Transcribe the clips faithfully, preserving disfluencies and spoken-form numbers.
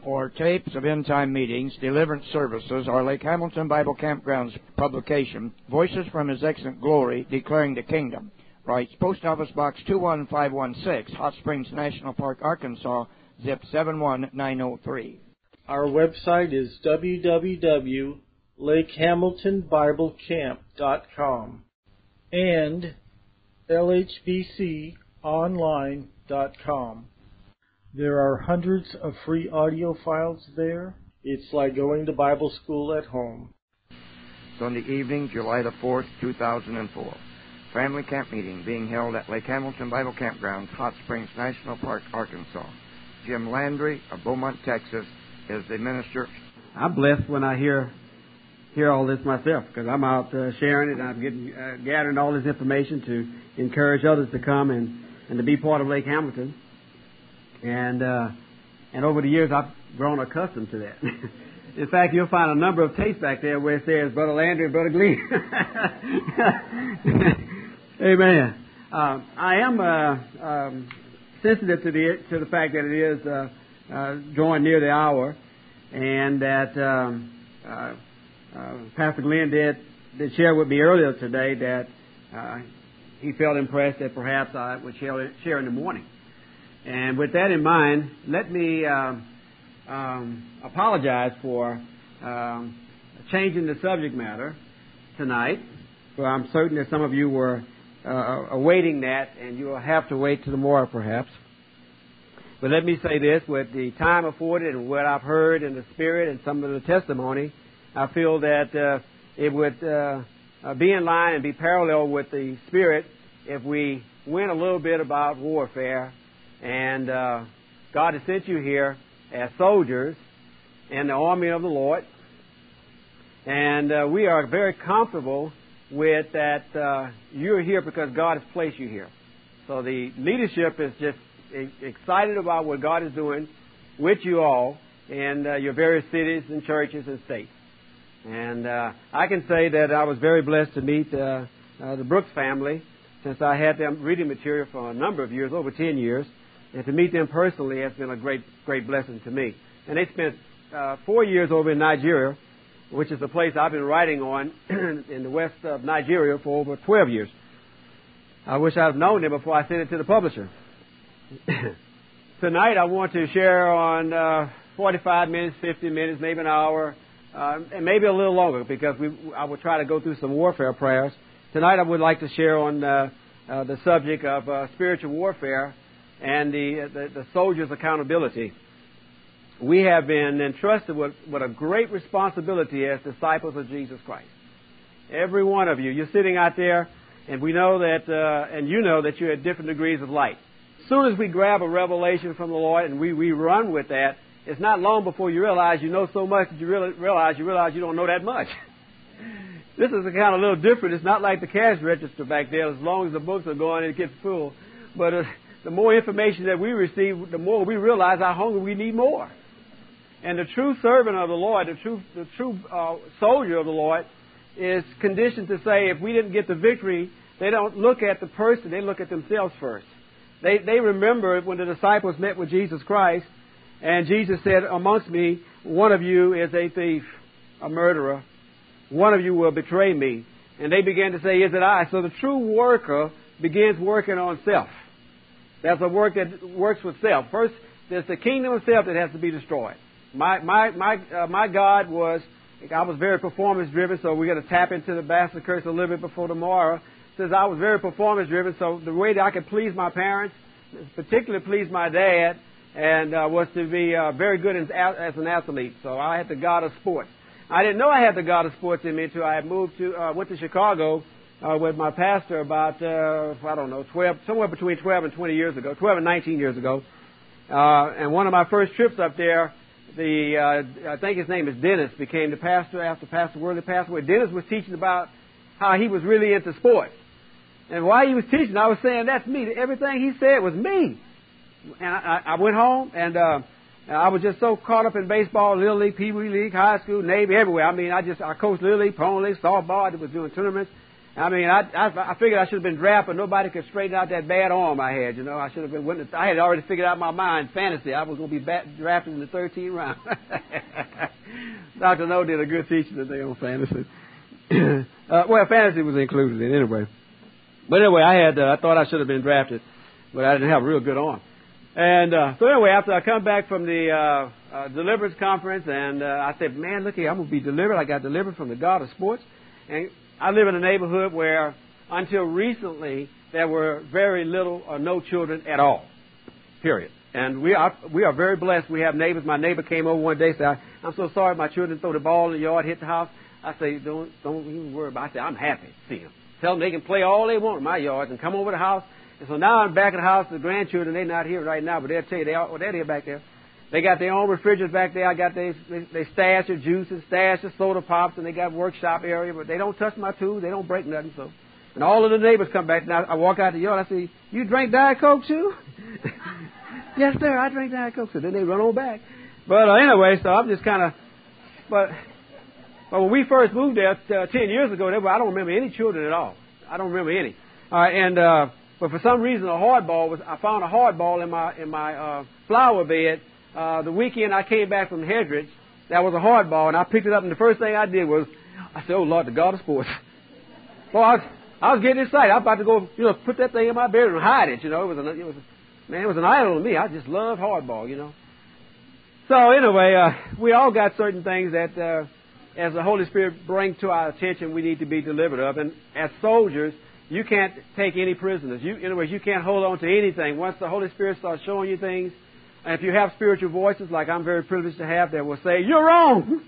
for tapes of end-time meetings, deliverance services, our Lake Hamilton Bible Campgrounds publication, Voices from His Excellent Glory, Declaring the Kingdom. Writes Post Office Box two one five one six, Hot Springs National Park, Arkansas, zip seven one nine zero three. Our website is w w w dot lake hamilton bible camp dot com and l h b c online dot com. There are hundreds of free audio files there. It's like going to Bible school at home. Sunday evening, July the fourth, two thousand four. Family camp meeting being held at Lake Hamilton Bible Campgrounds, Hot Springs National Park, Arkansas. Jim Landry of Beaumont, Texas, is the minister. I'm blessed when I hear hear all this myself, because I'm out uh, sharing it, and I'm getting uh, gathering all this information to encourage others to come and, and to be part of Lake Hamilton. And uh, and over the years, I've grown accustomed to that. In fact, you'll find a number of tapes back there where it says Brother Landry and Brother Glee. Amen. Uh, I am uh, um, sensitive to the to the fact that it is uh, uh, drawing near the hour, and that um, uh, uh, Pastor Glenn did did share with me earlier today that uh, he felt impressed that perhaps I would share, share in the morning. And with that in mind, let me um, um, apologize for um, changing the subject matter tonight. For I'm certain that some of you were uh, awaiting that, and you will have to wait till tomorrow, perhaps. But let me say this: with the time afforded and what I've heard in the Spirit and some of the testimony, I feel that uh, it would uh, uh, be in line and be parallel with the Spirit if we went a little bit about warfare. And uh, God has sent you here as soldiers in the army of the Lord. And uh, we are very comfortable with that uh, you're here because God has placed you here. So the leadership is just excited about what God is doing with you all in uh, your various cities and churches and states. And uh, I can say that I was very blessed to meet uh, uh, the Brooks family, since I had them reading material for a number of years, over ten years. And to meet them personally has been a great, great blessing to me. And they spent uh, four years over in Nigeria, which is a place I've been writing on in the west of Nigeria for over twelve years. I wish I'd known them before I sent it to the publisher. Tonight I want to share on uh, forty-five minutes, fifty minutes, maybe an hour, uh, and maybe a little longer, because we, I will try to go through some warfare prayers. Tonight I would like to share on uh, uh, the subject of uh, spiritual warfare and the, the, the soldier's accountability. We have been entrusted with, with a great responsibility as disciples of Jesus Christ. Every one of you, you're sitting out there, and we know that, uh, and you know that you're at different degrees of light. As soon as we grab a revelation from the Lord and we, we run with that, it's not long before you realize you know so much that you really realize you realize you don't know that much. This is a kind of a little different. It's not like the cash register back there. As long as the books are going, it gets full. But uh, the more information that we receive, the more we realize how hungry we need more. And the true servant of the Lord, the true, the true uh, soldier of the Lord, is conditioned to say, if we didn't get the victory, they don't look at the person, they look at themselves first. They, they remember when the disciples met with Jesus Christ, and Jesus said, amongst me, one of you is a thief, a murderer. One of you will betray me. And they began to say, is it I? So the true worker begins working on self. That's a work that works with self. First, there's the kingdom of self that has to be destroyed. My my my uh, my God was, I was very performance driven, so we're going to tap into the bastard curse a little bit before tomorrow. Says I was very performance driven, so the way that I could please my parents, particularly please my dad, and uh, was to be uh, very good as, as an athlete. So I had the God of sports. I didn't know I had the God of sports in me until I had moved to uh, went to Chicago. Uh, with my pastor about, uh, I don't know, twelve, somewhere between twelve and twenty years ago, twelve and nineteen years ago. Uh, and one of my first trips up there, the, uh, I think his name is Dennis, became the pastor after Pastor Worley passed away. Dennis was teaching about how he was really into sports. And while he was teaching, I was saying, that's me. Everything he said was me. And I, I went home, and uh, I was just so caught up in baseball, Little League, Pee Wee League, high school, Navy, everywhere. I mean, I just, I coached Little League, Pony League, softball. I was doing tournaments. I mean, I, I I figured I should have been drafted, but nobody could straighten out that bad arm I had. You know, I should have been. Went, I had already figured out in my mind fantasy. I was going to be bat, drafted in the thirteenth round. Doctor No did a good teaching today on fantasy. uh, well, fantasy was included in it anyway. But anyway, I had. Uh, I thought I should have been drafted, but I didn't have a real good arm. And uh, so anyway, after I come back from the uh, uh, deliverance conference, and uh, I said, man, look here, I'm going to be delivered. I got delivered from the god of sports. And I live in a neighborhood where until recently there were very little or no children at all, period. And we are we are very blessed. We have neighbors. My neighbor came over one day and said, I'm so sorry my children throw the ball in the yard, hit the house. I say, don't, don't even worry about it. I say, I'm happy to see them. Tell them they can play all they want in my yards and come over the house. And so now I'm back at the house. The grandchildren, they're not here right now, but they'll tell you, they are, well, they're here back there. They got their own refrigerators back there. I got they, they, they stash their juices, stash their soda pops, and they got workshop area, but they don't touch my tools. They don't break nothing. So, and all of the neighbors come back. Now I walk out the yard. I say, you drink Diet Coke too? Yes, sir. I drink Diet Coke. So then they run on back. But uh, anyway, so I'm just kind of, but, but when we first moved there uh, ten years ago, there were, I don't remember any children at all. I don't remember any. All right, and uh, but for some reason a hardball was. I found a hardball in my in my uh, flower bed. Uh, the weekend I came back from Hedrich, that was a hardball, and I picked it up, and the first thing I did was, I said, oh, Lord, the God of sports. Well, I was, I was getting excited. I was about to go, you know, put that thing in my bedroom and hide it, you know. It was, an, it was man, it was an idol to me. I just loved hardball, you know. So, anyway, uh, we all got certain things that, uh, as the Holy Spirit brings to our attention, we need to be delivered of. And as soldiers, you can't take any prisoners. You, in other words, you can't hold on to anything. Once the Holy Spirit starts showing you things, and if you have spiritual voices, like I'm very privileged to have, that will say, you're wrong.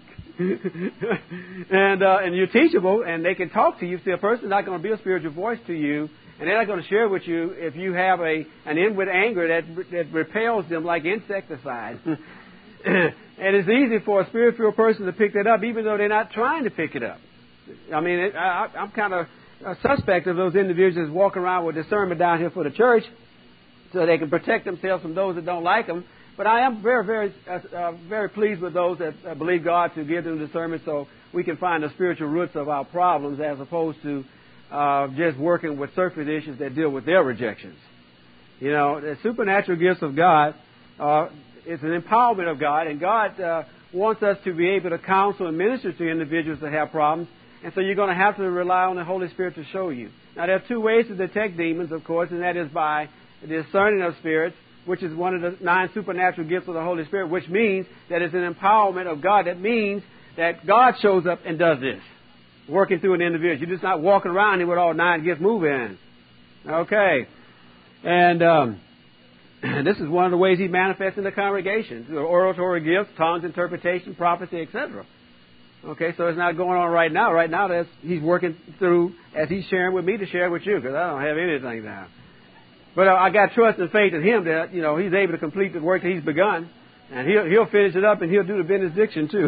and uh, and you're teachable, and they can talk to you. See, a person's not going to be a spiritual voice to you, and they're not going to share with you if you have a an inward anger that, that repels them like insecticide. And it's easy for a spiritual person to pick that up, even though they're not trying to pick it up. I mean, it, I, I'm kind of a suspect of those individuals walking around with discernment down here for the church, so they can protect themselves from those that don't like them. But I am very, very, uh, uh, very pleased with those that uh, believe God to give them discernment so we can find the spiritual roots of our problems as opposed to uh, just working with surface issues that deal with their rejections. You know, the supernatural gifts of God uh, is an empowerment of God, and God uh, wants us to be able to counsel and minister to individuals that have problems. And so you're going to have to rely on the Holy Spirit to show you. Now, there are two ways to detect demons, of course, and that is by the discerning of spirits, which is one of the nine supernatural gifts of the Holy Spirit, which means that it's an empowerment of God. That means that God shows up and does this, working through an individual. You're just not walking around here with all nine gifts moving. Okay. And um, this is one of the ways He manifests in the congregation, through oratory gifts, tongues, interpretation, prophecy, et cetera. Okay, so it's not going on right now. Right now, that's, He's working through, as He's sharing with me, to share with you, because I don't have anything now. But uh, I got trust and faith in Him that, you know, He's able to complete the work that He's begun. And He'll, he'll finish it up, and He'll do the benediction, too.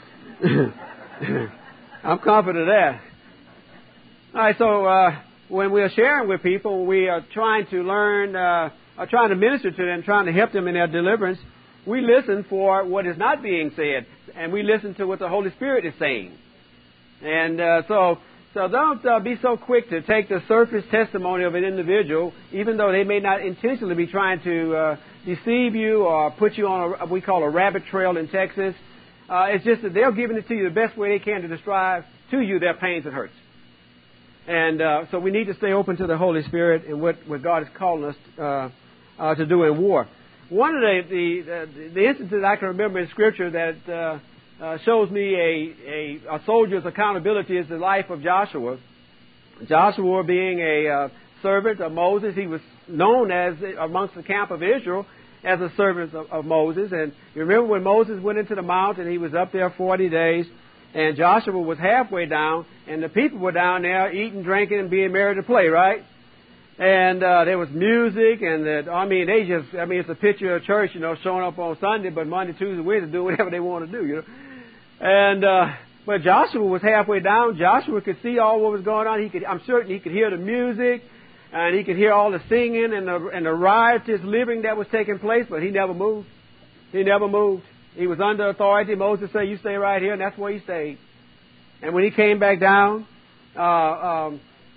I'm confident of that. All right, so uh, when we are sharing with people, we are trying to learn, uh, are trying to minister to them, trying to help them in their deliverance, we listen for what is not being said, and we listen to what the Holy Spirit is saying. And uh, so... So don't uh, be so quick to take the surface testimony of an individual, even though they may not intentionally be trying to uh, deceive you or put you on a, what we call a rabbit trail in Texas. Uh, it's just that they're giving it to you the best way they can to describe to you their pains and hurts. And uh, so we need to stay open to the Holy Spirit and what, what God is calling us uh, uh, to do in war. One of the, the, the, the instances I can remember in Scripture that... Uh, Uh, shows me a, a, a soldier's accountability is the life of Joshua. Joshua being a uh, servant of Moses, he was known as, amongst the camp of Israel, as a servant of, of Moses. And you remember when Moses went into the mountain, he was up there forty days, and Joshua was halfway down, and the people were down there eating, drinking, and being merry to play, right? And uh, there was music, and the, I mean, they just, I mean, it's a picture of church, you know, showing up on Sunday, but Monday, Tuesday, Wednesday, do whatever they want to do, you know. And, uh, but Joshua was halfway down. Joshua could see all what was going on. He could, I'm certain he could hear the music, and he could hear all the singing and the, and the riotous living that was taking place, but he never moved. He never moved. He was under authority. Moses said, you stay right here, and that's where he stayed. And when he came back down, uh, um,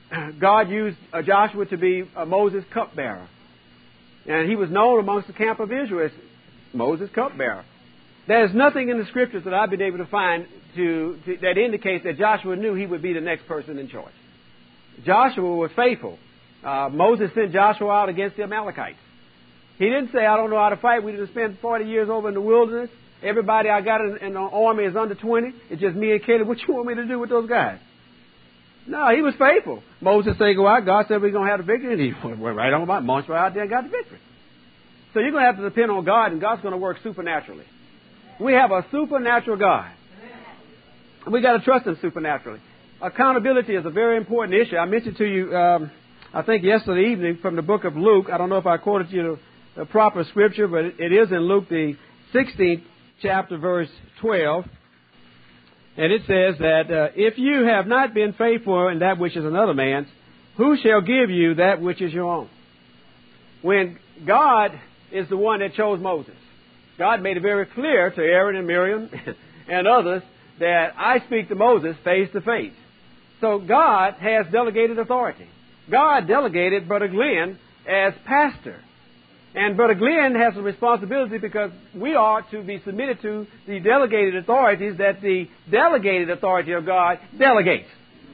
God used uh, Joshua to be uh, Moses' cupbearer. And he was known amongst the camp of Israel as Moses' cupbearer. There's nothing in the Scriptures that I've been able to find to, to, that indicates that Joshua knew he would be the next person in charge. Joshua was faithful. Uh, Moses sent Joshua out against the Amalekites. He didn't say, I don't know how to fight. We didn't spend forty years over in the wilderness. Everybody I got in, in the army is under twenty. It's just me and Caleb. What you want me to do with those guys? No, he was faithful. Moses said, go out. God said we're going to have the victory. And he went right on about, marched right out there and got the victory. So you're going to have to depend on God, and God's going to work supernaturally. We have a supernatural God. And we got to trust Him supernaturally. Accountability is a very important issue. I mentioned to you, um, I think yesterday evening from the book of Luke. I don't know if I quoted you the, the proper scripture, but it, it is in Luke, the sixteenth chapter, verse twelve. And it says that uh, if you have not been faithful in that which is another man's, who shall give you that which is your own? When God is the one that chose Moses, God made it very clear to Aaron and Miriam and others that I speak to Moses face to face. So God has delegated authority. God delegated Brother Glenn as pastor. And Brother Glenn has a responsibility because we are to be submitted to the delegated authorities that the delegated authority of God delegates.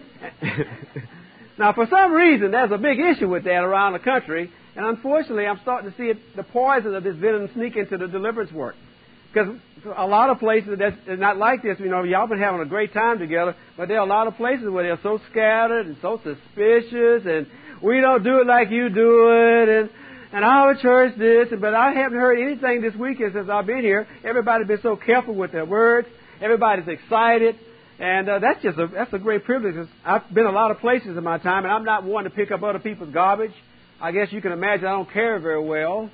Now, for some reason, there's a big issue with that around the country. And unfortunately, I'm starting to see it, the poison of this venom sneak into the deliverance work. Because a lot of places that's not like this, you know, y'all been having a great time together, but there are a lot of places where they're so scattered and so suspicious, and we don't do it like you do it, and and our church this, but I haven't heard anything this weekend since I've been here. Everybody's been so careful with their words. Everybody's excited. And uh, that's just a, that's a great privilege. I've been a lot of places in my time, and I'm not one to pick up other people's garbage. I guess you can imagine I don't carry very well.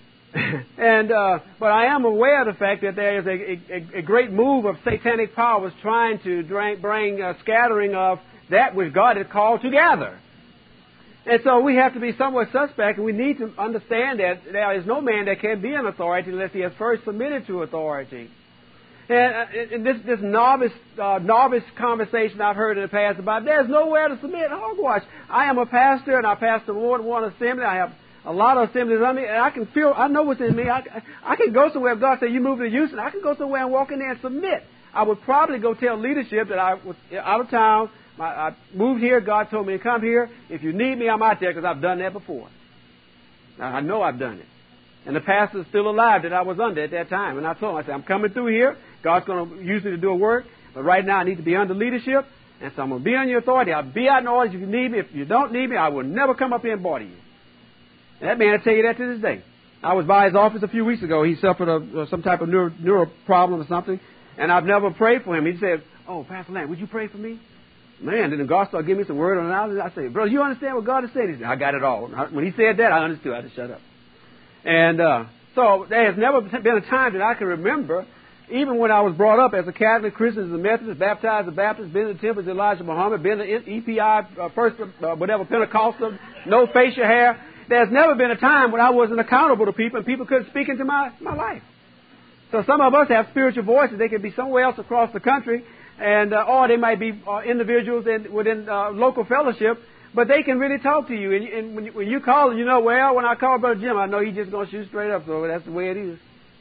and uh, But I am aware of the fact that there is a, a, a great move of satanic powers trying to bring a scattering of that which God has called together. And so we have to be somewhat suspect, and we need to understand that there is no man that can be an authority unless he has first submitted to authority. And, uh, and this, this novice uh, novice conversation I've heard in the past about there's nowhere to submit. Hogwash. I am a pastor, and I pastor more than one assembly. I have a lot of assemblies on me, and I can feel, I know what's in me. I, I can go somewhere. If God said, you move to Houston, I can go somewhere and walk in there and submit. I would probably go tell leadership that I was out of town. I moved here. God told me to come here. If you need me, I'm out there because I've done that before. Now, I know I've done it. And the pastor's still alive that I was under at that time. And I told him, I said, I'm coming through here. God's going to use me to do a work. But right now I need to be under leadership. And so I'm going to be under your authority. I'll be out in orders if you need me. If you don't need me, I will never come up here and bother you. And that man will tell you that to this day. I was by his office a few weeks ago. He suffered a, some type of neuro, neuro problem or something. And I've never prayed for him. He said, oh, Pastor Lamb, would you pray for me? Man, then God started giving me some word on it. I said, brother, you understand what God has said? He said, I got it all. When he said that, I understood. I had to shut up. And uh, so there has never been a time that I can remember, even when I was brought up as a Catholic, Christian, as a Methodist, baptized as a Baptist, been to the temple as Elijah Muhammad, been to E P I, uh, first, uh, whatever, Pentecostal, no facial hair. There's never been a time when I wasn't accountable to people and people couldn't speak into my, my life. So some of us have spiritual voices. They could be somewhere else across the country. And uh, or they might be uh, individuals in, within uh, local fellowship, but they can really talk to you. And, and when, you, when you call them, you know, well, when I call Brother Jim, I know he's just going to shoot straight up, so that's the way it is.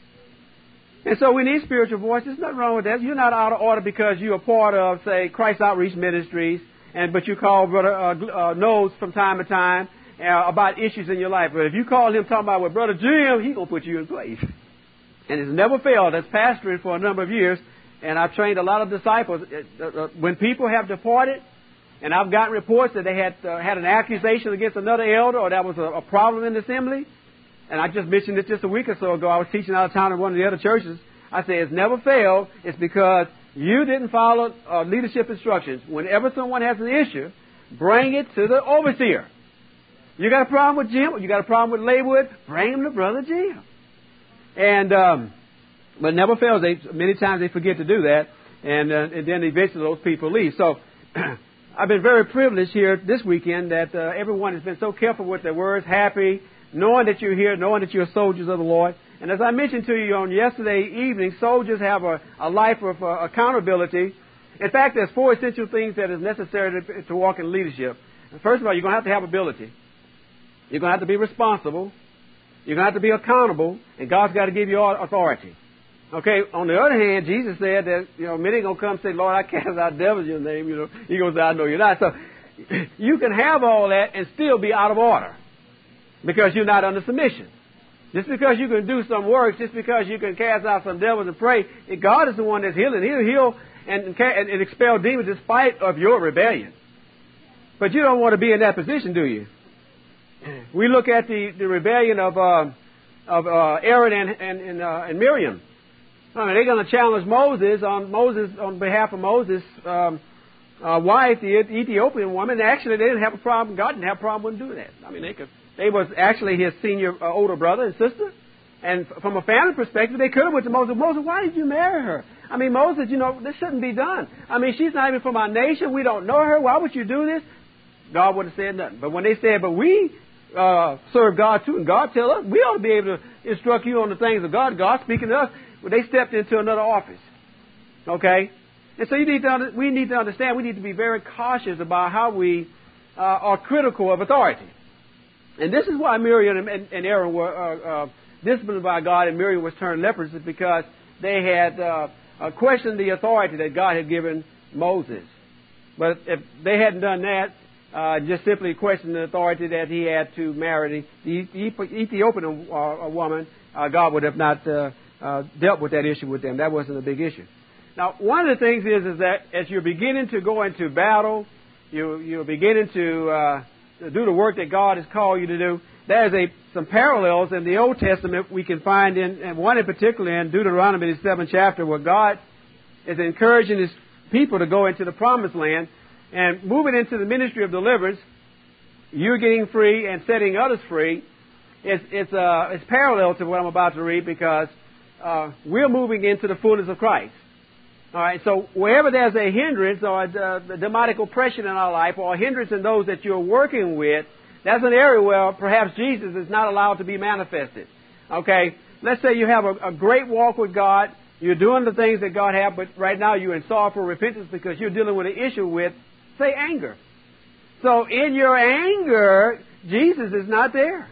And so we need spiritual voices. There's nothing wrong with that. You're not out of order because you're a part of, say, Christ Outreach Ministries, and but you call Brother uh, uh, Knowles from time to time uh, about issues in your life. But if you call him talking about, well, Brother Jim, he's going to put you in place. And it's never failed. That's pastoring for a number of years. And I've trained a lot of disciples. When people have departed, and I've gotten reports that they had uh, had an accusation against another elder, or that was a, a problem in the assembly, and I just mentioned this just a week or so ago. I was teaching out of town in one of the other churches. I say it's never failed. It's because you didn't follow uh, leadership instructions. Whenever someone has an issue, bring it to the overseer. You got a problem with Jim? You got a problem with Laywood? Bring him to Brother Jim. And um, But it never fails. They, many times they forget to do that, and, uh, and then eventually those people leave. So I've been very privileged here this weekend that uh, everyone has been so careful with their words, happy, knowing that you're here, knowing that you're soldiers of the Lord. And as I mentioned to you on yesterday evening, soldiers have a, a life of uh, accountability. In fact, there's four essential things that is necessary to, to walk in leadership. First of all, you're going to have to have ability. You're going to have to be responsible. You're going to have to be accountable. And God's got to give you all authority. Okay, on the other hand, Jesus said that, you know, many going to come and say, Lord, I cast out devils in your name. You know, He goes, I know you're not. So you can have all that and still be out of order because you're not under submission. Just because you can do some work, just because you can cast out some devils and pray, God is the one that's healing. He'll heal and, and, and expel demons in spite of your rebellion. But you don't want to be in that position, do you? We look at the, the rebellion of uh, of uh, Aaron and and, and, uh, and Miriam. I mean, they're going to challenge Moses on Moses on behalf of Moses' um, uh, wife, the Ethiopian woman. Actually, they didn't have a problem. God didn't have a problem with doing that. I mean, they could. They was actually his senior uh, older brother and sister. And from a family perspective, they could have went to Moses. Moses, why did you marry her? I mean, Moses, you know, this shouldn't be done. I mean, she's not even from our nation. We don't know her. Why would you do this? God wouldn't have said nothing. But when they said, but we uh, serve God too, and God tell us, we ought to be able to instruct you on the things of God. God speaking to us. Well, they stepped into another office. Okay? And so you need to under, we need to understand, we need to be very cautious about how we uh, are critical of authority. And this is why Miriam and, and Aaron were uh, uh, disciplined by God, and Miriam was turned leprous, is because they had uh, uh, questioned the authority that God had given Moses. But if they hadn't done that, uh, just simply questioned the authority that he had to marry the, the Ethiopian uh, woman, uh, God would have not uh, uh, dealt with that issue with them. That wasn't a big issue. Now, one of the things is, is that as you're beginning to go into battle, you, you're beginning to uh, do the work that God has called you to do, there's a, some parallels in the Old Testament we can find in, and one in particular in Deuteronomy, the seventh chapter, where God is encouraging His people to go into the Promised Land and moving into the ministry of deliverance. You're getting free and setting others free. It's, it's, uh, it's parallel to what I'm about to read, because uh, we're moving into the fullness of Christ. All right, so wherever there's a hindrance or a, a demonic oppression in our life, or a hindrance in those that you're working with, that's an area where perhaps Jesus is not allowed to be manifested. Okay, let's say you have a, a great walk with God, you're doing the things that God has, but right now you're in sorrowful repentance because you're dealing with an issue with, say, anger. So in your anger, Jesus is not there.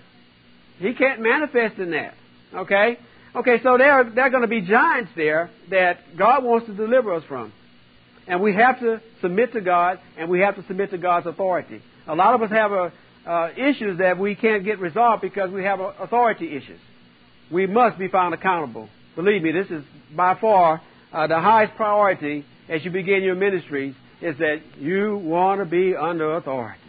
He can't manifest in that. Okay? Okay, so there are, there are going to be giants there that God wants to deliver us from. And we have to submit to God, and we have to submit to God's authority. A lot of us have a, uh, issues that we can't get resolved because we have uh, authority issues. We must be found accountable. Believe me, this is by far uh, the highest priority as you begin your ministries, is that you want to be under authority.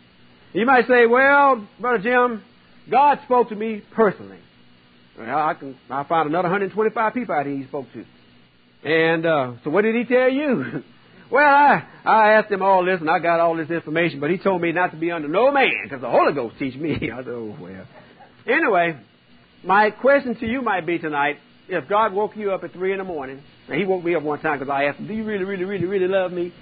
You might say, well, Brother Jim, God spoke to me personally. Well, I can I found another one hundred twenty-five people out here He spoke to. And uh, so what did He tell you? Well, I, I asked Him all this, and I got all this information, but He told me not to be under no man, because the Holy Ghost teach me. I said, oh, well. Anyway, my question to you might be tonight, if God woke you up at three in the morning, and He woke me up one time because I asked Him, do you really, really, really, really love me?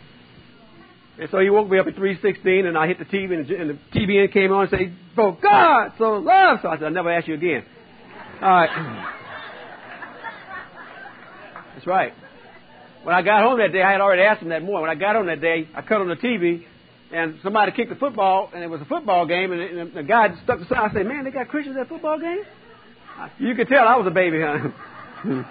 And so He woke me up at three sixteen, and I hit the T V, and the, and the T V came on and said, for God so loved. So I said, I'll never ask you again. All right. That's right. When I got home that day, I had already asked Him that morning. When I got home that day, I cut on the T V, and somebody kicked the football, and it was a football game, and, and the guy stuck the sign. I said, man, they got Christians at football game? You could tell I was a baby, huh?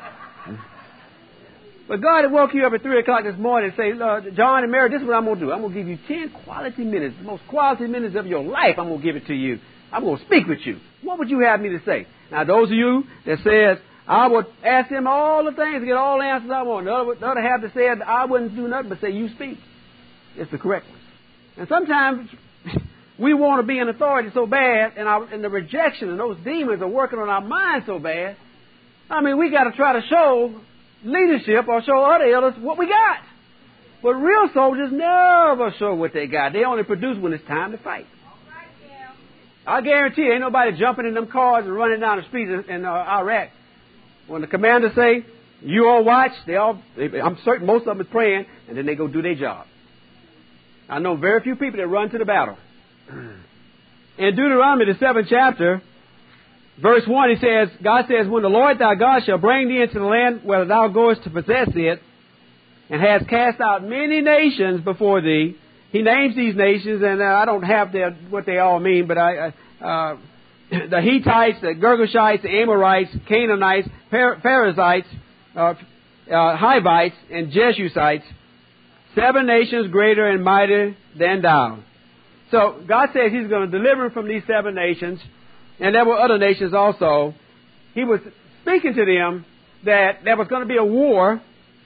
But God had woke you up at three o'clock this morning and say, uh, John and Mary, this is what I'm going to do. I'm going to give you ten quality minutes, the most quality minutes of your life. I'm going to give it to you. I'm going to speak with you. What would you have me to say? Now, those of you that says, I would ask Him all the things, get all the answers I want. The other, the other half that said, I wouldn't do nothing but say, you speak. It's the correct one. And sometimes we want to be in authority so bad, and, our, and the rejection and those demons are working on our minds so bad. I mean, we got to try to show leadership or show other elders what we got. But real soldiers never show what they got. They only produce when it's time to fight. I guarantee you, ain't nobody jumping in them cars and running down the streets in, in uh, Iraq. When the commander say, you all watch, they all, they, I'm certain most of them is praying, and then they go do their job. I know very few people that run to the battle. In Deuteronomy, the seventh chapter, verse one, he says, God says, when the Lord thy God shall bring thee into the land where thou goest to possess it, and has cast out many nations before thee, he names these nations, and uh, I don't have their, what they all mean, but I, uh, the Hittites, the Girgashites, the Amorites, Canaanites, per- Perizzites, uh, uh, Hivites, and Jebusites, seven nations greater and mightier than thou. So God says He's going to deliver him from these seven nations, and there were other nations also. He was speaking to them that there was going to be a war,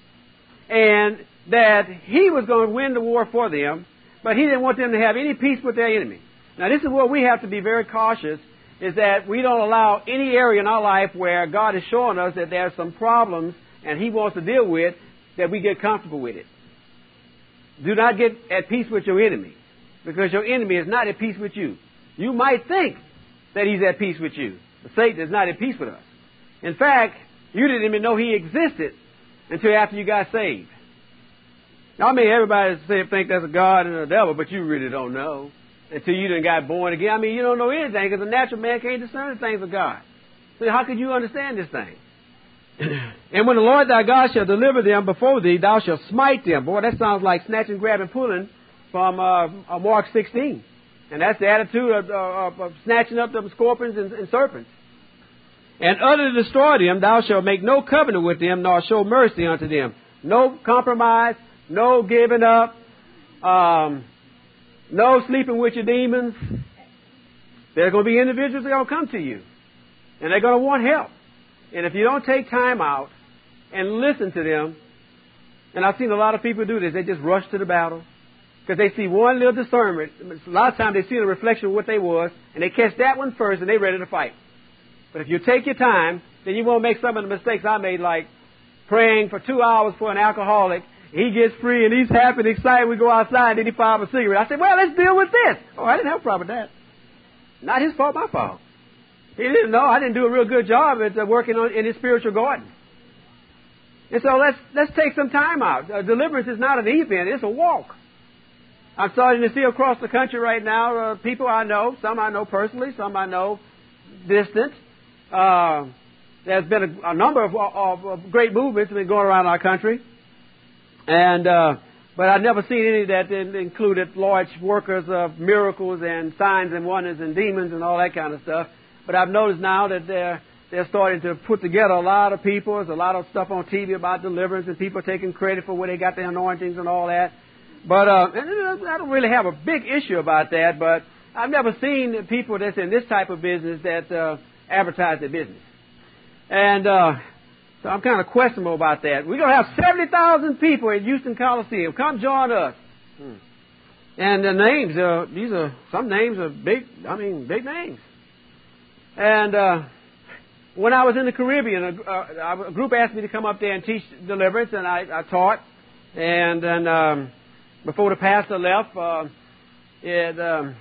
and that He was going to win the war for them, but He didn't want them to have any peace with their enemy. Now, this is where we have to be very cautious, is that we don't allow any area in our life where God is showing us that there are some problems and He wants to deal with, that we get comfortable with it. Do not get at peace with your enemy, because your enemy is not at peace with you. You might think that he's at peace with you, but Satan is not at peace with us. In fact, you didn't even know he existed until after you got saved. Now, I mean, everybody think there's a God and a devil, but you really don't know until you done got born again. I mean, you don't know anything, because a natural man can't discern the things of God. So how could you understand this thing? And when the Lord thy God shall deliver them before thee, thou shalt smite them. Boy, that sounds like snatching, grabbing, pulling from uh, uh, Mark sixteen. And that's the attitude of, uh, of snatching up the scorpions and, and serpents. And utterly destroy them, thou shalt make no covenant with them, nor show mercy unto them. No compromise, no giving up, um, no sleeping with your demons. There are going to be individuals that are going to come to you, and they're going to want help. And if you don't take time out and listen to them, and I've seen a lot of people do this, they just rush to the battle because they see one little discernment. A lot of times they see the reflection of what they was, and they catch that one first, and they're ready to fight. But if you take your time, then you won't make some of the mistakes I made, like praying for two hours for an alcoholic. He gets free, and he's happy and excited. We go outside, and then he fires a cigarette. I said, well, let's deal with this. Oh, I didn't have a problem with that. Not his fault, my fault. He didn't know. I didn't do a real good job at uh, working on, in his spiritual garden. And so let's let's take some time out. Uh, deliverance is not an event; it's a walk. I'm starting to see across the country right now uh, people I know, some I know personally, some I know distant. Uh, there's been a, a number of, of, of great movements that have been going around our country, and uh, but I've never seen any that included large workers of miracles and signs and wonders and demons and all that kind of stuff. But I've noticed now that they're, they're starting to put together a lot of people. There's a lot of stuff on T V about deliverance and people taking credit for where they got their anointings and all that. But uh, and I don't really have a big issue about that, but I've never seen people that's in this type of business that uh, advertise their business. And uh, so I'm kind of questionable about that. We're going to have seventy thousand people at Houston Coliseum. Come join us. Hmm. And the names, uh, these are, some names are big, I mean, big names. And uh, when I was in the Caribbean, a, a, a group asked me to come up there and teach deliverance, and I, I taught. And then um, before the pastor left, uh, it, um,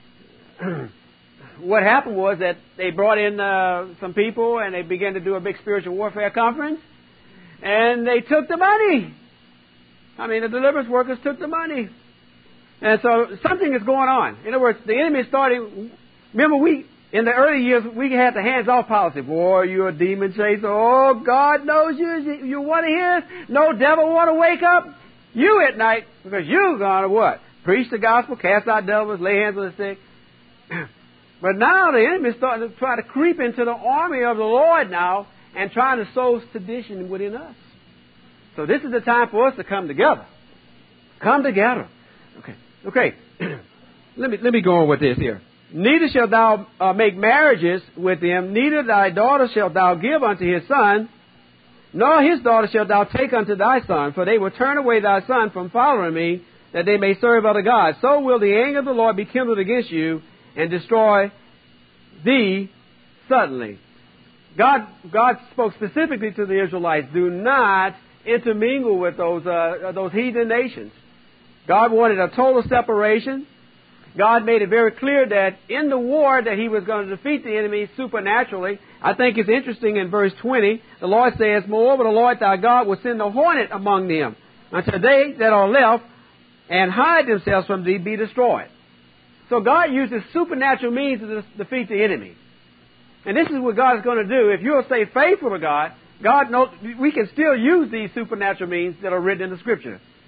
what happened was that they brought in uh, some people, and they began to do a big spiritual warfare conference, and they took the money. I mean, the deliverance workers took the money. And so something is going on. In other words, the enemy is starting. Remember, we... in the early years, we had the hands-off policy. Boy, you're a demon chaser. Oh, God knows you. You want to hear? No devil want to wake up you at night, because you're going to what? Preach the gospel, cast out devils, lay hands on the sick. But now the enemy is starting to try to creep into the army of the Lord now and trying to sow sedition within us. So this is the time for us to come together. Come together. Okay. Okay. let me let me go on with this here. Neither shalt thou uh, make marriages with them, neither thy daughter shalt thou give unto his son, nor his daughter shalt thou take unto thy son, for they will turn away thy son from following me, that they may serve other gods. So will the anger of the Lord be kindled against you, and destroy thee suddenly. God, God spoke specifically to the Israelites, do not intermingle with those, uh, those heathen nations. God wanted a total separation. God made it very clear that in the war that He was going to defeat the enemy supernaturally. I think it's interesting in verse twenty, the Lord says, moreover, the Lord thy God will send a hornet among them, until they that are left and hide themselves from thee be destroyed. So God uses supernatural means to defeat the enemy. And this is what God is going to do. If you'll stay faithful to God, God knows we can still use these supernatural means that are written in the Scripture.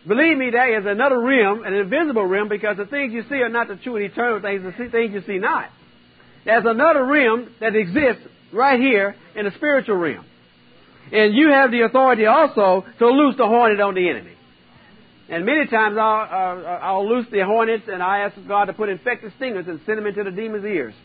Believe me, there is another realm, an invisible realm, because the things you see are not the true and eternal things, the things you see not. There's another realm that exists right here in the spiritual realm. And you have the authority also to loose the hornet on the enemy. And many times I'll, uh, I'll loose the hornets and I ask God to put infected stingers and send them into the demon's ears.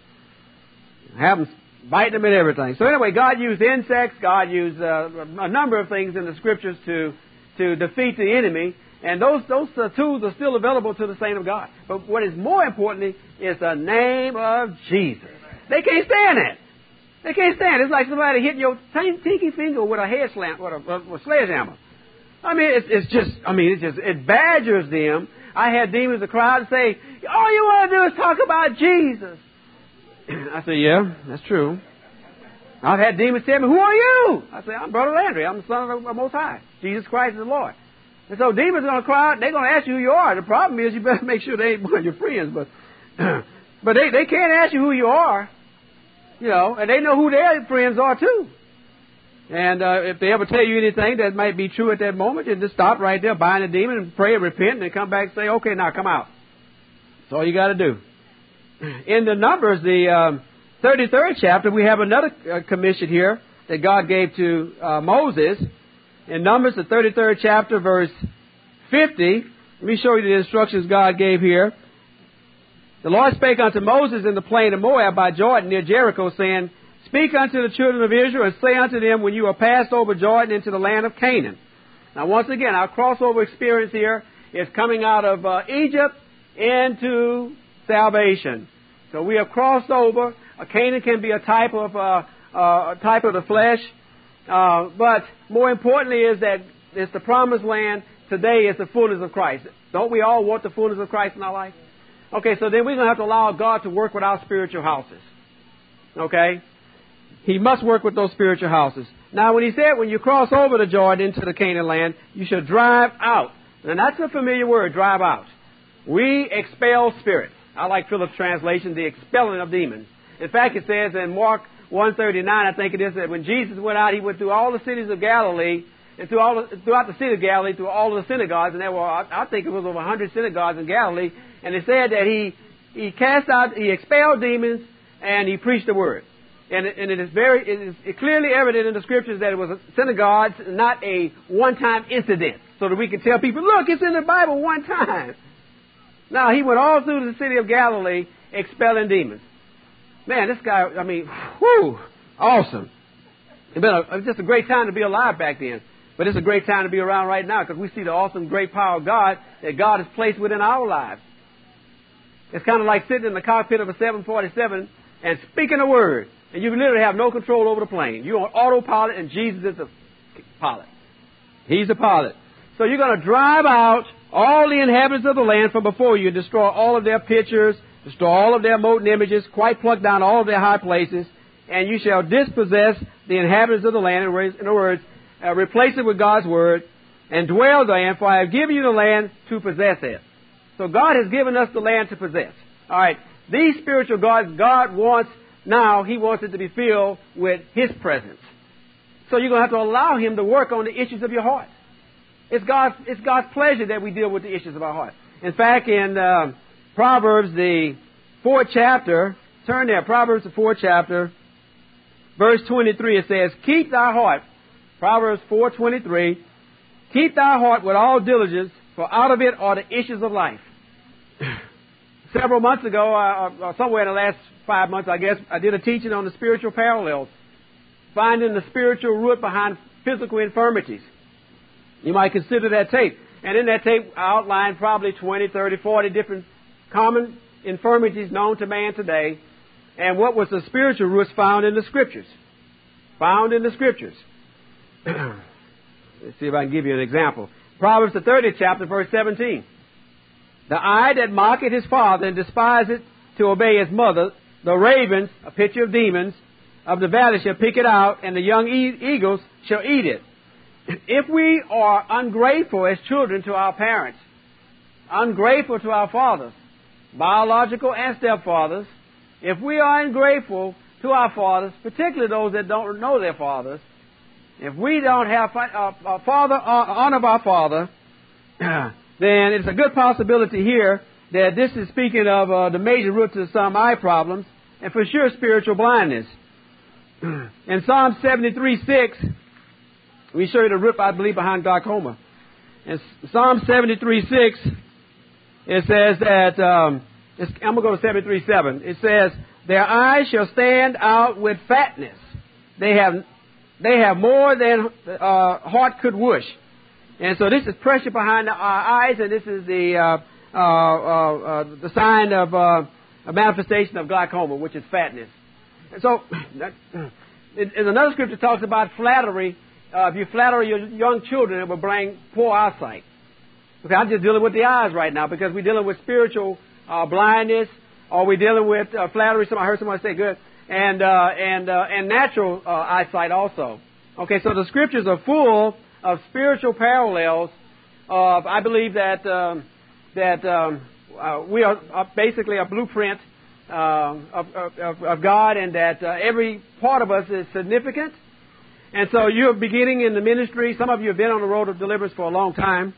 Have them bite them and everything. So anyway, God used insects. God used uh, a number of things in the Scriptures to to defeat the enemy. And those those uh, tools are still available to the saint of God. But what is more importantly is the name of Jesus. They can't stand it. They can't stand it. It's like somebody hitting your pinky finger with a head slam, with a, with a sledgehammer. I mean, it's, it's just, I mean, it just, it badgers them. I had demons in the crowd say, all you want to do is talk about Jesus. I said, yeah, that's true. I've had demons tell me, who are you? I said, I'm Brother Landry. I'm the Son of the Most High. Jesus Christ is the Lord. And so demons are going to cry out. They're going to ask you who you are. The problem is you better make sure they ain't one of your friends. But but they, they can't ask you who you are. You know, and they know who their friends are too. And uh, if they ever tell you anything that might be true at that moment, you just stop right there, bind the demon, and pray and repent, and then come back and say, okay, now come out. That's all you got to do. In the Numbers, the um, thirty-third chapter, we have another uh, commission here that God gave to uh, Moses. In Numbers, the thirty-third chapter, verse fifty, let me show you the instructions God gave here. The Lord spake unto Moses in the plain of Moab by Jordan near Jericho, saying, speak unto the children of Israel, and say unto them, when you are passed over Jordan into the land of Canaan. Now, once again, our crossover experience here is coming out of uh, Egypt into salvation. So we have crossed over. Uh, Canaan can be a type of uh, uh, a type of the flesh, uh, but more importantly is that it's the promised land. Today is the fullness of Christ. Don't we all want the fullness of Christ in our life? Okay, so then we're going to have to allow God to work with our spiritual houses. Okay? He must work with those spiritual houses. Now, when he said, when you cross over the Jordan into the Canaan land, you should drive out. And that's a familiar word, drive out. We expel spirits. I like Phillips' translation, the expelling of demons. In fact, it says in Mark one thirty-nine, I think it is, that when Jesus went out, he went through all the cities of Galilee, and through all the, throughout the city of Galilee, through all of the synagogues, and there were, I think it was over one hundred synagogues in Galilee, and it said that he, he cast out, he expelled demons, and he preached the word. And it, and it is very, it is clearly evident in the Scriptures that it was synagogues, not a one-time incident, so that we can tell people, look, it's in the Bible one time. Now, he went all through the city of Galilee expelling demons. Man, this guy, I mean, whew, awesome. It's been a, just a great time to be alive back then. But it's a great time to be around right now because we see the awesome, great power of God that God has placed within our lives. It's kind of like sitting in the cockpit of a seven forty-seven and speaking a word. And you literally have no control over the plane. You're on autopilot and Jesus is the pilot. He's the pilot. So you're going to drive out all the inhabitants of the land from before you and destroy all of their pictures, destroy all of their molten images, quite pluck down all of their high places, and you shall dispossess the inhabitants of the land. In other words, uh, replace it with God's word, and dwell therein, for I have given you the land to possess it. So God has given us the land to possess. All right, these spiritual gods, God wants, now He wants it to be filled with His presence. So you're going to have to allow Him to work on the issues of your heart. It's God's, it's God's pleasure that we deal with the issues of our heart. In fact, in uh, Proverbs, the fourth chapter, turn there, Proverbs, the fourth chapter, verse twenty-three, it says, keep thy heart, Proverbs four twenty-three, keep thy heart with all diligence, for out of it are the issues of life. Several months ago, uh, or somewhere in the last five months, I guess, I did a teaching on the spiritual parallels, finding the spiritual root behind physical infirmities. You might consider that tape. And in that tape, I outlined probably twenty, thirty, forty different common infirmities known to man today, and what was the spiritual roots found in the Scriptures. Found in the Scriptures. Let's see if I can give you an example. Proverbs, the thirtieth chapter, verse seventeen. The eye that mocketh his father and despiseth to obey his mother, the ravens, a picture of demons, of the valley shall pick it out, and the young e- eagles shall eat it. If we are ungrateful as children to our parents, ungrateful to our fathers, biological and stepfathers, if we are ungrateful to our fathers, particularly those that don't know their fathers, if we don't have uh, uh, father uh, honor of our father, then it's a good possibility here that this is speaking of uh, the major root to some eye problems, and for sure spiritual blindness. In Psalm seventy-three six, we show you the root, I believe, behind glaucoma. In Psalm seventy-three six, it says that, um, it's, I'm going to go to seventy-three seven. It says, their eyes shall stand out with fatness. They have they have more than uh, heart could wish. And so this is pressure behind our eyes, and this is the uh, uh, uh, uh, the sign of uh, a manifestation of glaucoma, which is fatness. And so there's another scripture that talks about flattery. Uh, if you flatter your young children, it will bring poor eyesight. Okay, I'm just dealing with the eyes right now because we're dealing with spiritual uh, blindness, or we're dealing with uh, flattery. Some I heard someone say good, and uh, and uh, and natural uh, eyesight also. Okay, so the scriptures are full of spiritual parallels. Of I believe that um, that um, uh, we are, are basically a blueprint uh, of, of, of God, and that uh, every part of us is significant. And so you're beginning in the ministry. Some of you have been on the road of deliverance for a long time,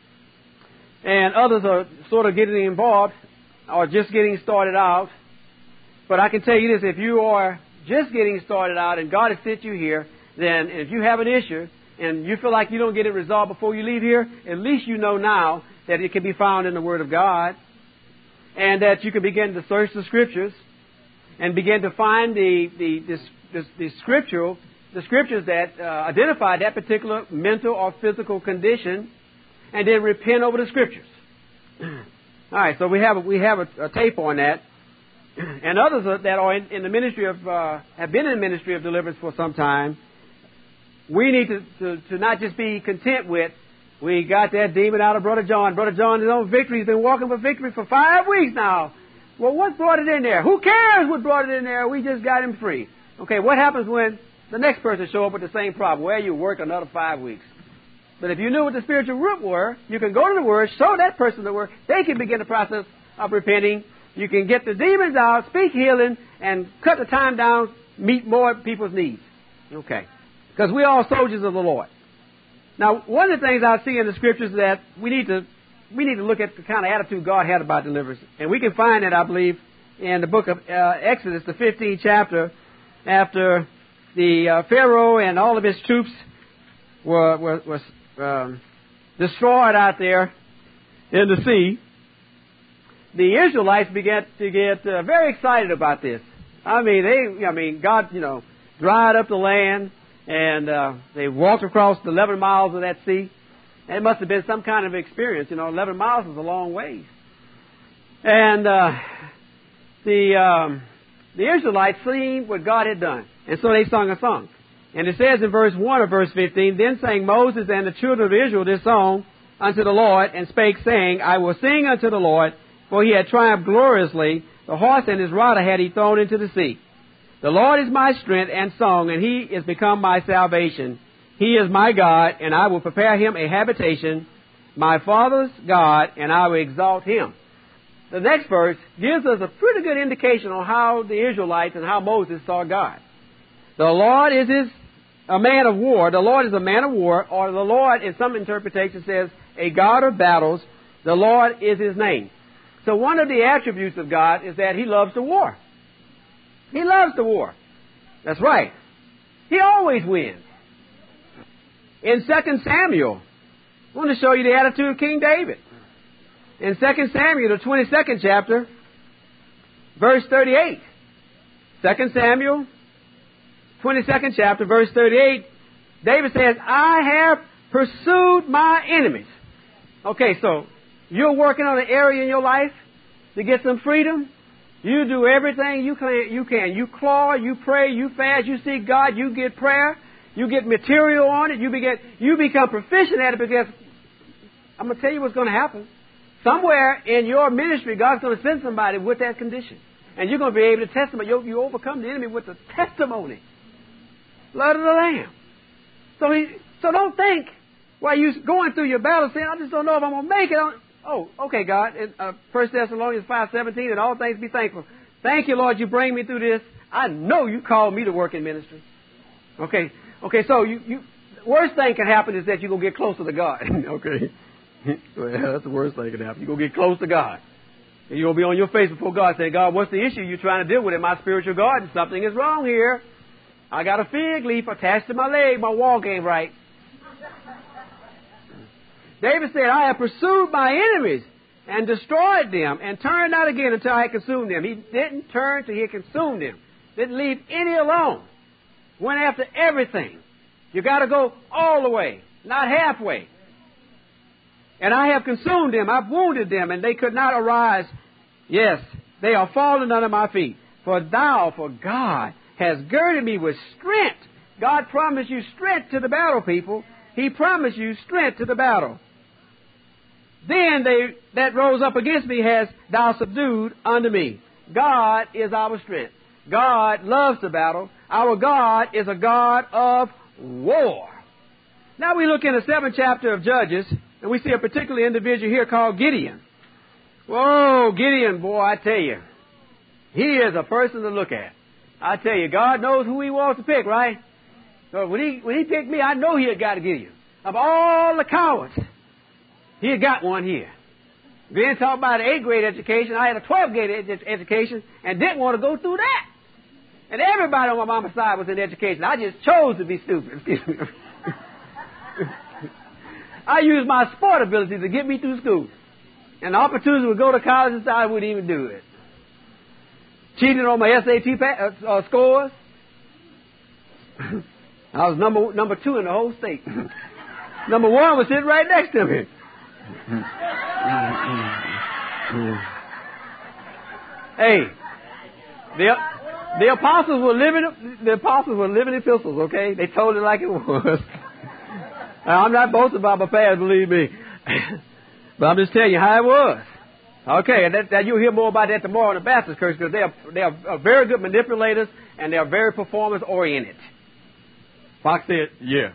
and others are sort of getting involved or just getting started out. But I can tell you this: if you are just getting started out and God has sent you here, then if you have an issue and you feel like you don't get it resolved before you leave here, at least you know now that it can be found in the Word of God, and that you can begin to search the Scriptures and begin to find the the the, the, the scriptural the Scriptures that uh, identify that particular mental or physical condition, and then repent over the Scriptures. All right, so we have a, we have a, a tape on that, and others are, that are in, in the ministry of uh, have been in the ministry of deliverance for some time. We need to, to, to not just be content with, we got that demon out of Brother John. Brother John is on victory. He's been walking for victory for five weeks now. Well, what brought it in there? Who cares what brought it in there? We just got him free. Okay, what happens when the next person show up with the same problem? Well, you work another five weeks. But if you knew what the spiritual root were, you can go to the Word, show that person the Word. They can begin the process of repenting. You can get the demons out, speak healing, and cut the time down, meet more people's needs. Okay. Because we're all soldiers of the Lord. Now, one of the things I see in the Scriptures is that we need to we need to look at the kind of attitude God had about deliverance. And we can find it, I believe, in the book of uh, Exodus, the fifteenth chapter, after the uh, Pharaoh and all of his troops were, were, were um, destroyed out there in the sea. The Israelites began to get uh, very excited about this. I mean, they, I mean, God, you know, dried up the land. And uh, they walked across the eleven miles of that sea. And it must have been some kind of experience. You know, eleven miles is a long ways. And uh, the um, the Israelites seen what God had done. And so they sung a song. And it says in verse one of verse fifteen, Then sang Moses and the children of Israel this song unto the Lord, and spake, saying, I will sing unto the Lord, for he had triumphed gloriously. The horse and his rider had he thrown into the sea. The Lord is my strength and song, and he is become my salvation. He is my God, and I will prepare him a habitation, my father's God, and I will exalt him. The next verse gives us a pretty good indication on how the Israelites and how Moses saw God. The Lord is his, a man of war. The Lord is a man of war, or the Lord, in some interpretation, says a God of battles. The Lord is his name. So one of the attributes of God is that he loves to war. He loves the war. That's right. He always wins. In Second Samuel, I want to show you the attitude of King David. In Second Samuel, the twenty-second chapter, verse thirty-eight. Second Samuel, twenty-second chapter, verse thirty-eight. David says, I have pursued my enemies. Okay, so you're working on an area in your life to get some freedom. You do everything you can. You can. You claw, you pray, you fast, you seek God, you get prayer, you get material on it, you begin, you become proficient at it, because I'm going to tell you what's going to happen. Somewhere in your ministry, God's going to send somebody with that condition. And you're going to be able to testify. You, you overcome the enemy with the testimony. Blood of the Lamb. So, he, so don't think while you're going through your battle saying, I just don't know if I'm going to make it. Oh, okay, God. In uh, First Thessalonians five seventeen, in all things be thankful. Thank you, Lord, you bring me through this. I know you called me to work in ministry. Okay, okay. So you, you worst thing can happen is that you're gonna get closer to God. Okay. Well, that's the worst thing that can happen. You're going to get close to God. And you're going to be on your face before God saying, God, what's the issue you're trying to deal with in my spiritual garden? Something is wrong here. I got a fig leaf attached to my leg. My walk ain't right. David said, I have pursued my enemies and destroyed them and turned not again until I had consumed them. He didn't turn till he had consumed them. Didn't leave any alone. Went after everything. You got to go all the way, not halfway. And I have consumed them. I've wounded them, and they could not arise. Yes, they are fallen under my feet. For thou, for God, has girded me with strength. God promised you strength to the battle, people. He promised you strength to the battle. Then they that rose up against me has thou subdued unto me. God is our strength. God loves the battle. Our God is a God of war. Now we look in the seventh chapter of Judges, and we see a particular individual here called Gideon. Whoa, Gideon, boy, I tell you, he is a person to look at. I tell you, God knows who he wants to pick, right? So when he when he picked me, I know he had got to Gideon. Of all the cowards, he had got one here. We didn't talk about an eighth grade education. I had a twelfth grade ed- education and didn't want to go through that. And everybody on my mama's side was in education. I just chose to be stupid. Excuse me. I used my sport ability to get me through school. And the opportunity would go to college and I wouldn't even do it. Cheating on my S A T pa- uh, uh, scores. I was number number two in the whole state. Number one was sitting right next to me. Hey, the the apostles were living the apostles were living epistles. Okay, they told it like it was. Now, I'm not boasting about my past, believe me, but I'm just telling you how it was. Okay, and that, that you'll hear more about that tomorrow in the Baptist church because they are they are very good manipulators and they are very performance oriented. Fox said, "Yeah."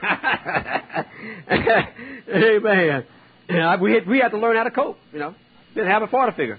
Amen. We had, we had to learn how to cope, you know. Didn't have a father figure.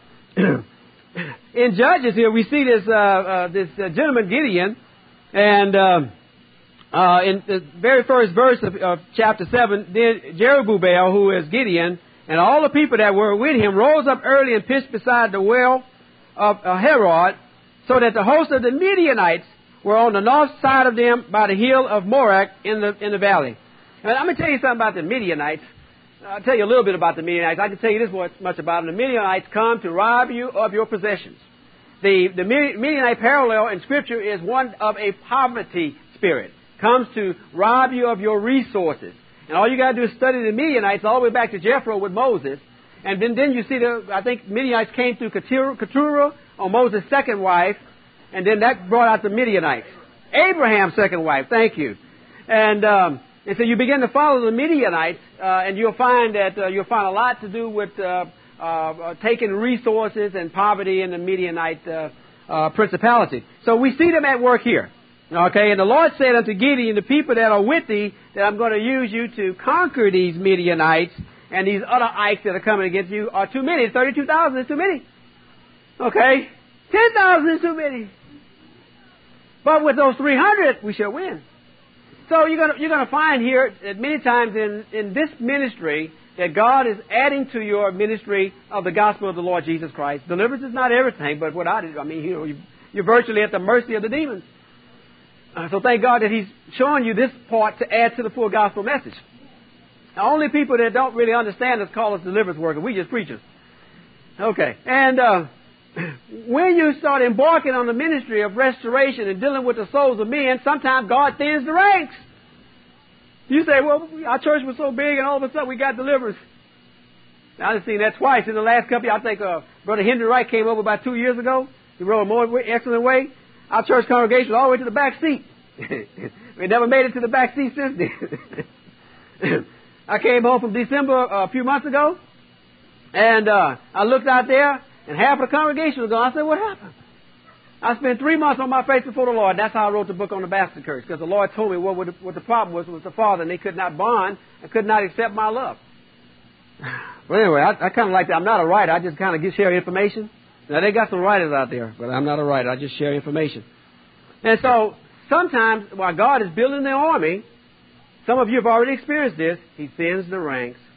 In Judges here, we see this uh, uh, this uh, gentleman Gideon, and uh, uh, in the very first verse of, of chapter seven, then Jerubbaal, who is Gideon, and all the people that were with him rose up early and pitched beside the well of uh, Herod, so that the host of the Midianites were on the north side of them by the hill of Morak in the in the valley. And I'm going to tell you something about the Midianites. I'll tell you a little bit about the Midianites. I can tell you this much about them. The Midianites come to rob you of your possessions. The, the Midianite parallel in Scripture is one of a poverty spirit. Comes to rob you of your resources. And all you got to do is study the Midianites all the way back to Jethro with Moses. And then, then you see the, I think Midianites came through Keturah, Keturah on Moses' second wife. And then that brought out the Midianites. Abraham's second wife, thank you. And... Um, And so you begin to follow the Midianites, uh, and you'll find that uh, you'll find a lot to do with uh, uh, taking resources and poverty in the Midianite uh, uh, principality. So we see them at work here. Okay, and the Lord said unto Gideon, the people that are with thee, that I'm going to use you to conquer these Midianites, and these other ikes that are coming against you are too many. thirty-two thousand is too many. Okay, ten thousand is too many. But with those three hundred, we shall win. So you're going to, you're going to find here that many times in, in this ministry that God is adding to your ministry of the gospel of the Lord Jesus Christ. Deliverance is not everything, but without it, I mean, you know, you, you're virtually at the mercy of the demons. Uh, so thank God that He's showing you this part to add to the full gospel message. The only people that don't really understand this call us deliverance workers. We just preachers. Okay. And uh, when you start embarking on the ministry of restoration and dealing with the souls of men, sometimes God thins the ranks. You say, well, our church was so big and all of a sudden we got deliverance. Now, I've seen that twice in the last couple of years. I think uh, Brother Henry Wright came over about two years ago. He wrote a more excellent way. Our church congregation was all the way to the back seat. We never made it to the back seat since then. I came home from December uh, a few months ago, and uh, I looked out there, and half of the congregation was gone. I said, what happened? I spent three months on my face before the Lord. That's how I wrote the book on the bastard curse, because the Lord told me what, what, the, what the problem was with the Father, and they could not bond and could not accept my love. Well, anyway, I, I kind of like that. I'm not a writer. I just kind of get share information. Now, they got some writers out there, but I'm not a writer. I just share information. And so sometimes while God is building the army, some of you have already experienced this, He thins the ranks.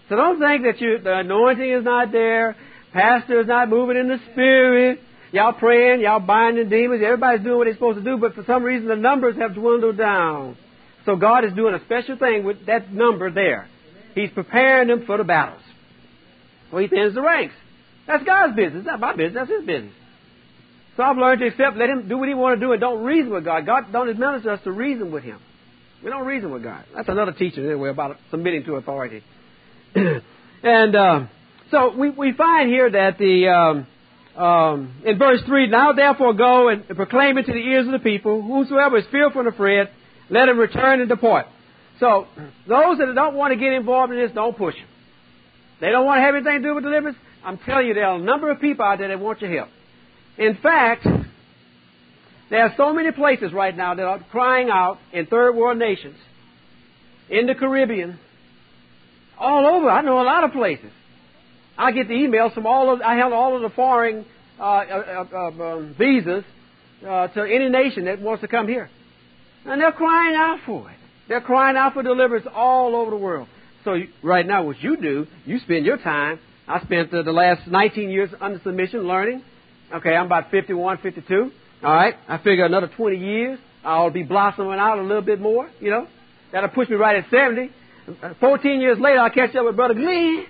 So don't think that you, the anointing is not there, pastor is not moving in the Spirit, y'all praying, y'all binding demons, everybody's doing what they're supposed to do, but for some reason the numbers have dwindled down. So God is doing a special thing with that number there. He's preparing them for the battles. So He thins the ranks. That's God's business. It's not my business. That's His business. So I've learned to accept, let Him do what He wants to do, and don't reason with God. God don't administer us to reason with Him. We don't reason with God. That's another teaching anyway about submitting to authority. and uh, so we, we find here that the um, um, in verse three, now therefore go and proclaim it to the ears of the people, whosoever is fearful and afraid, let him return and depart. So those that don't want to get involved in this, don't push them. They don't want to have anything to do with deliverance. I'm telling you, there are a number of people out there that want your help. In fact, there are so many places right now that are crying out in third world nations, in the Caribbean, all over. I know a lot of places. I get the emails from all of, I held all of the foreign uh, uh, uh, um, visas uh, to any nation that wants to come here. And they're crying out for it. They're crying out for deliverance all over the world. So you, right now what you do, you spend your time. I spent the, the last nineteen years under submission learning. Okay, I'm about fifty-one, fifty-two. All right, I figure another twenty years, I'll be blossoming out a little bit more, you know. That'll push me right at seventy. fourteen years later, I'll catch up with Brother Glenn.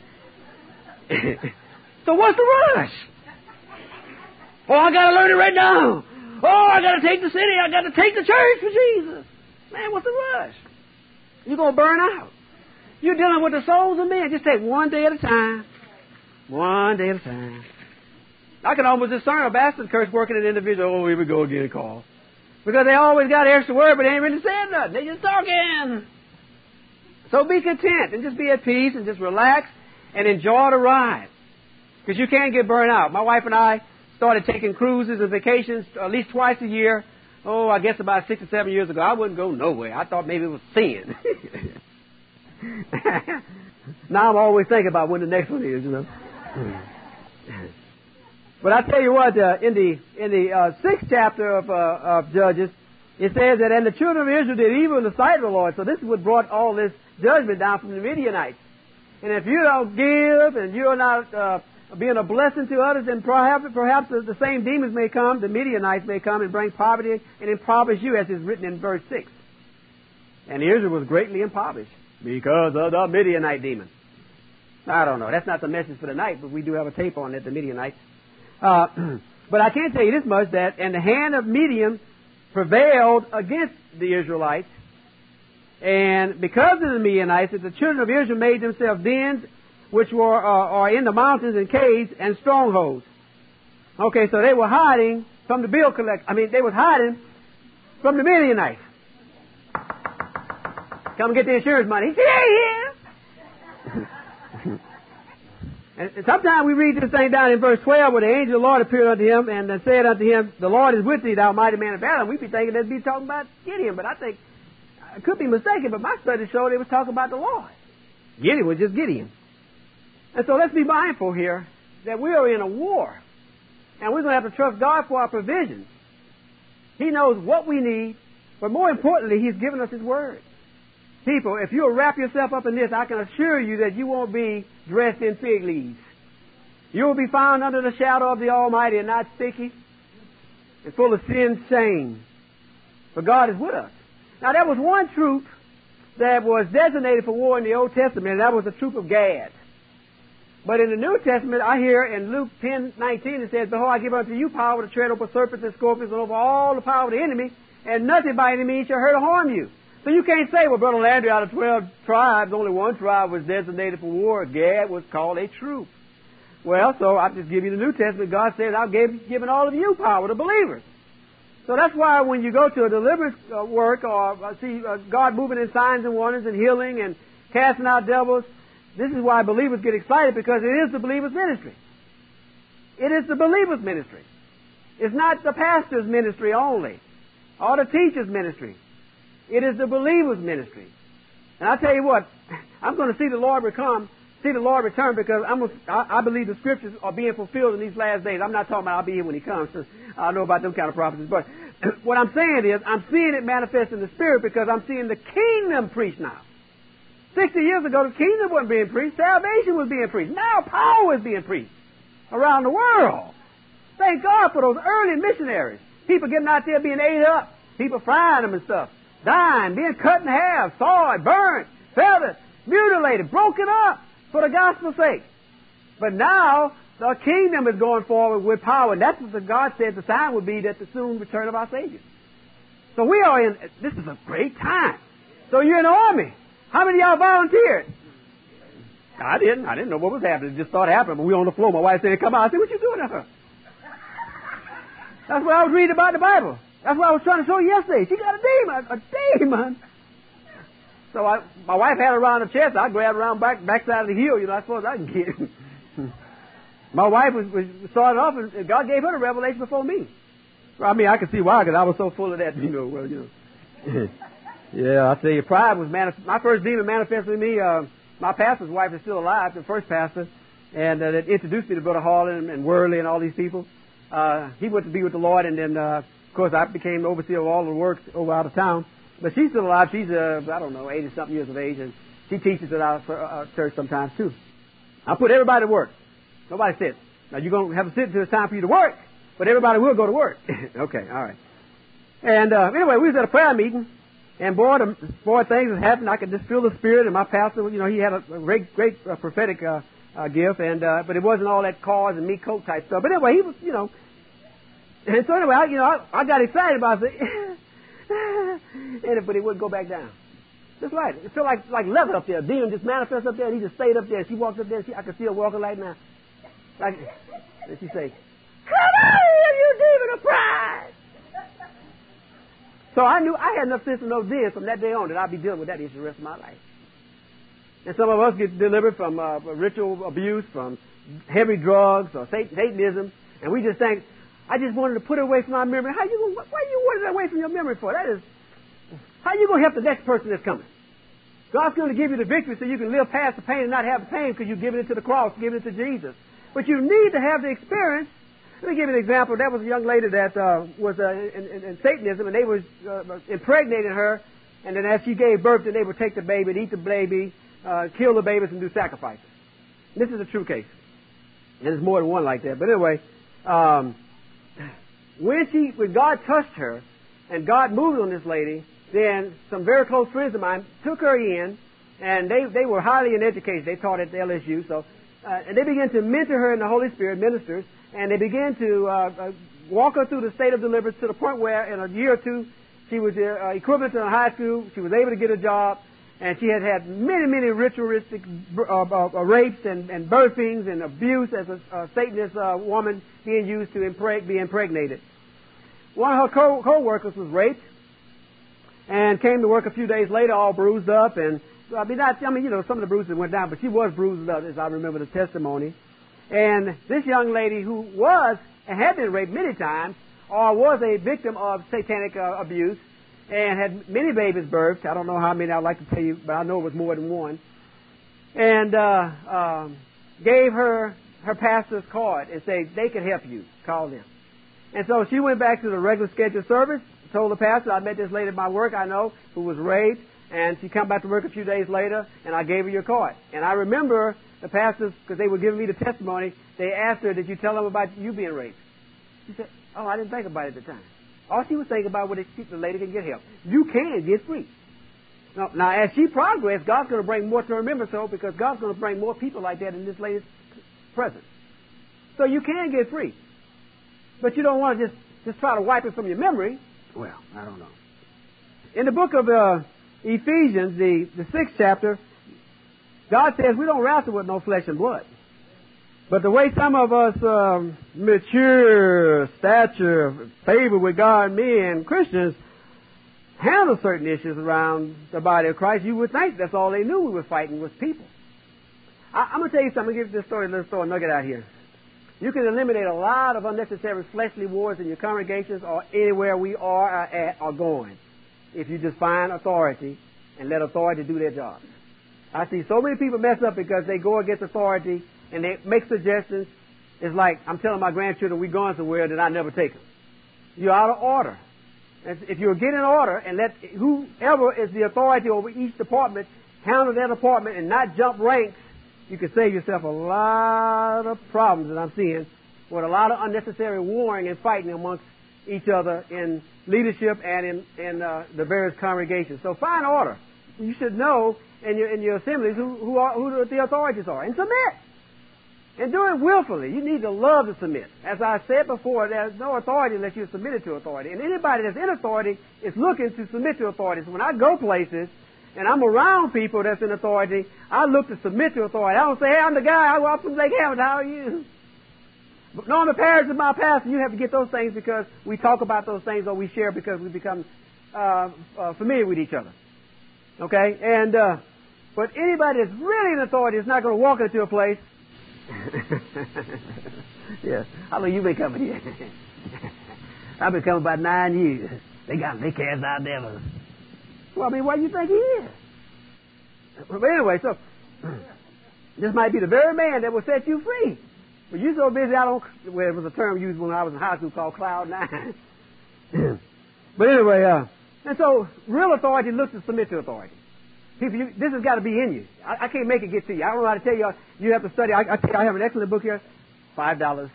So what's the rush? Oh, I got to learn it right now. Oh, I got to take the city. I got to take the church for Jesus. Man, what's the rush? You're going to burn out. You're dealing with the souls of men. Just take one day at a time. One day at a time. I can almost discern a bastard curse working in an individual. Oh, here we go again, call. Because they always got an extra word, but they ain't really saying nothing. They just talking. So be content and just be at peace and just relax and enjoy the ride. Because you can't get burned out. My wife and I started taking cruises and vacations at least twice a year. Oh, I guess about six or seven years ago. I wouldn't go nowhere. I thought maybe it was sin. Now I'm always thinking about when the next one is, you know. But I tell you what, uh, in the in the uh, sixth chapter of, uh, of Judges, it says that, and the children of Israel did evil in the sight of the Lord. So this is what brought all this judgment down from the Midianites. And if you don't give and you're not uh, being a blessing to others, then perhaps, perhaps the, the same demons may come, the Midianites may come and bring poverty and impoverish you, as is written in verse six. And Israel was greatly impoverished because of the Midianite demon. I don't know. That's not the message for tonight, but we do have a tape on it, the Midianites. Uh, but I can tell you this much, that and the hand of Midian prevailed against the Israelites. And because of the Midianites, the children of Israel made themselves dens, which were uh, are in the mountains and caves and strongholds. Okay, so they were hiding from the bill collector. I mean, they was hiding from the Midianites. Come get the insurance money. He said, yeah, yeah. And sometimes we read this thing down in verse twelve, where the angel of the Lord appeared unto him and said unto him, the Lord is with thee, thou mighty man of valor. And we'd be thinking that'd be talking about Gideon, but I think I could be mistaken, but my study showed it was talking about the Lord. Gideon was just Gideon. And so let's be mindful here that we are in a war, and we're going to have to trust God for our provisions. He knows what we need, but more importantly, He's given us His Word. People, if you'll wrap yourself up in this, I can assure you that you won't be dressed in fig leaves. You will be found under the shadow of the Almighty and not sticky and full of sin shame. For God is with us. Now, there was one troop that was designated for war in the Old Testament, and that was the troop of Gad. But in the New Testament, I hear in Luke ten nineteen, it says, behold, I give unto you power to tread over serpents and scorpions and over all the power of the enemy, and nothing by any means shall hurt or harm you. So you can't say, well, Brother Landry, out of twelve tribes, only one tribe was designated for war. Gad was called a troop. Well, so I'll just give you the New Testament. God says, I've given all of you power, the believers. So that's why when you go to a deliverance uh, work or uh, see uh, God moving in signs and wonders and healing and casting out devils, this is why believers get excited, because it is the believer's ministry. It is the believer's ministry. It's not the pastor's ministry only or the teacher's ministry. It is the believer's ministry. And I tell you what, I'm going to see the Lord come, see the Lord return, because I'm, I, I believe the scriptures are being fulfilled in these last days. I'm not talking about I'll be here when He comes. I don't know about them kind of prophecies. But what I'm saying is I'm seeing it manifest in the Spirit, because I'm seeing the kingdom preached now. Sixty years ago, the kingdom wasn't being preached. Salvation was being preached. Now power is being preached around the world. Thank God for those early missionaries. People getting out there being ate up. People frying them and stuff. Dying, being cut in half, sawed, burned, feathered, mutilated, broken up for the gospel's sake. But now, the kingdom is going forward with power. And that's what God said the sign would be, that the soon return of our Savior. So we are in, this is a great time. So you're in the army. How many of y'all volunteered? I didn't. I didn't know what was happening. It just started happening. But we were on the floor. My wife said, come on. I said, what you doing to her? That's what I was reading about the Bible. That's what I was trying to show you yesterday. She got a demon. A demon. So I, my wife had her around the chest. I grabbed her around back backside of the heel. You know, I suppose I can get it. My wife was, was started off, and God gave her the revelation before me. Well, I mean, I can see why, because I was so full of that, you know. Well, you know. Yeah, I tell you, pride was manif- my first demon manifested in me. Uh, my pastor's wife is still alive, the first pastor, and uh, that introduced me to Brother Harlan and, and Worley and all these people. Uh, he went to be with the Lord, and then, uh, of course, I became the overseer of all the works over out of town. But she's still alive. She's, uh, I don't know, eighty-something years of age, and she teaches at our uh, church sometimes, too. I put everybody to work. Nobody sits. Now, you're going to have to sit until it's time for you to work, but everybody will go to work. Okay, all right. And uh, anyway, we was at a prayer meeting, and boy, the, boy, things was happening. I could just feel the Spirit, and my pastor, you know, he had a, a great, great uh, prophetic uh, uh, gift, and uh, but it wasn't all that cars and meat coat type stuff. But anyway, he was, you know, and so anyway, I, you know, I, I got excited about it, and it, but it wouldn't go back down. Just right. It felt like like leather up there. A demon just manifested up there, and he just stayed up there. And she walked up there, and she, I could see her walking like now. Like, and she say, "Come out here, you demon of pride!" So I knew I had enough sense to know then, from that day on, that I'd be dealing with that issue the rest of my life. And some of us get delivered from uh, ritual abuse, from heavy drugs or Satanism, and we just think, I just wanted to put it away from my memory. How you going? Why you want it away from your memory for? That is, how you going to help the next person that's coming? God's going to give you the victory so you can live past the pain and not have the pain because you've given it to the cross, given it to Jesus. But you need to have the experience. Let me give you an example. There was a young lady that uh, was uh, in, in, in Satanism, and they was uh, impregnating her, and then as she gave birth, then they would take the baby and eat the baby, uh, kill the babies, and do sacrifices. This is a true case. And there's more than one like that. But anyway, um, when she, when God touched her, and God moved on this lady, then some very close friends of mine took her in, and they, they were highly educated. They taught at L S U, so uh, and they began to mentor her in the Holy Spirit, ministers, and they began to uh, uh, walk her through the state of deliverance to the point where in a year or two she was uh, equivalent to a high school. She was able to get a job, and she had had many, many ritualistic uh, uh, uh, rapes and, and birthings and abuse as a uh, Satanist uh, woman being used to impreg- be impregnated. One of her co- co-workers was raped and came to work a few days later all bruised up. And I mean, not, I mean, you know, some of the bruises went down, but she was bruised up, as I remember the testimony. And this young lady who was and had been raped many times, or was a victim of satanic uh, abuse, and had many babies birthed. I don't know how many I'd like to tell you, but I know it was more than one. And uh, um, gave her her pastor's card and said, they can help you. Call them. And so she went back to the regular scheduled service, told the pastor, I met this lady at my work I know who was raped, and she come back to work a few days later, and I gave her your card. And I remember the pastors, because they were giving me the testimony, they asked her, did you tell them about you being raped? She said, oh, I didn't think about it at the time. All she was thinking about was that the lady can get help. You can get free. Now, now as she progressed, God's going to bring more to her remembrance, so because God's going to bring more people like that in this lady's presence. So you can get free. But you don't want to just, just try to wipe it from your memory. Well, I don't know. In the book of uh, Ephesians, the, the sixth chapter, God says we don't wrestle with no flesh and blood. But the way some of us um, mature, stature, favor with God, men, Christians, handle certain issues around the body of Christ, you would think that's all they knew we were fighting with people. I, I'm going to tell you something. I'm going to give this story, let's throw a nugget out here. You can eliminate a lot of unnecessary fleshly wars in your congregations or anywhere we are at or going if you just find authority and let authority do their job. I see so many people mess up because they go against authority and they make suggestions. It's like I'm telling my grandchildren we're going somewhere that I never take them. You're out of order. If you'll get in order and let whoever is the authority over each department handle that department and not jump ranks, you can save yourself a lot of problems that I'm seeing with a lot of unnecessary warring and fighting amongst each other in leadership and in, in uh, the various congregations. So find order. You should know in your, in your assemblies who, who, are, who the authorities are, and submit. And do it willfully. You need to love to submit. As I said before, there's no authority unless you're submitted to authority. And anybody that's in authority is looking to submit to authority. So when I go places and I'm around people that's in authority, I look to submit to authority. I don't say, hey, I'm the guy. I walk from Lake Hamilton. How are you? But Norman Parrish is my pastor. You have to get those things because we talk about those things or we share because we become uh, uh, familiar with each other. Okay? And, uh, but anybody that's really in authority is not going to walk into a place. Yeah. How long you been coming here? I've been coming about nine years. They got they cast out devils. Well, I mean, what do you think he is? But anyway, so this might be the very man that will set you free. But you're so busy, I don't. Well, it was a term used when I was in high school called cloud nine. But anyway, uh, and so real authority looks to submit to authority. People, you, this has got to be in you. I, I can't make it get to you. I don't know how to tell you. You have to study. I, I, tell you, I have an excellent book here. Five dollars.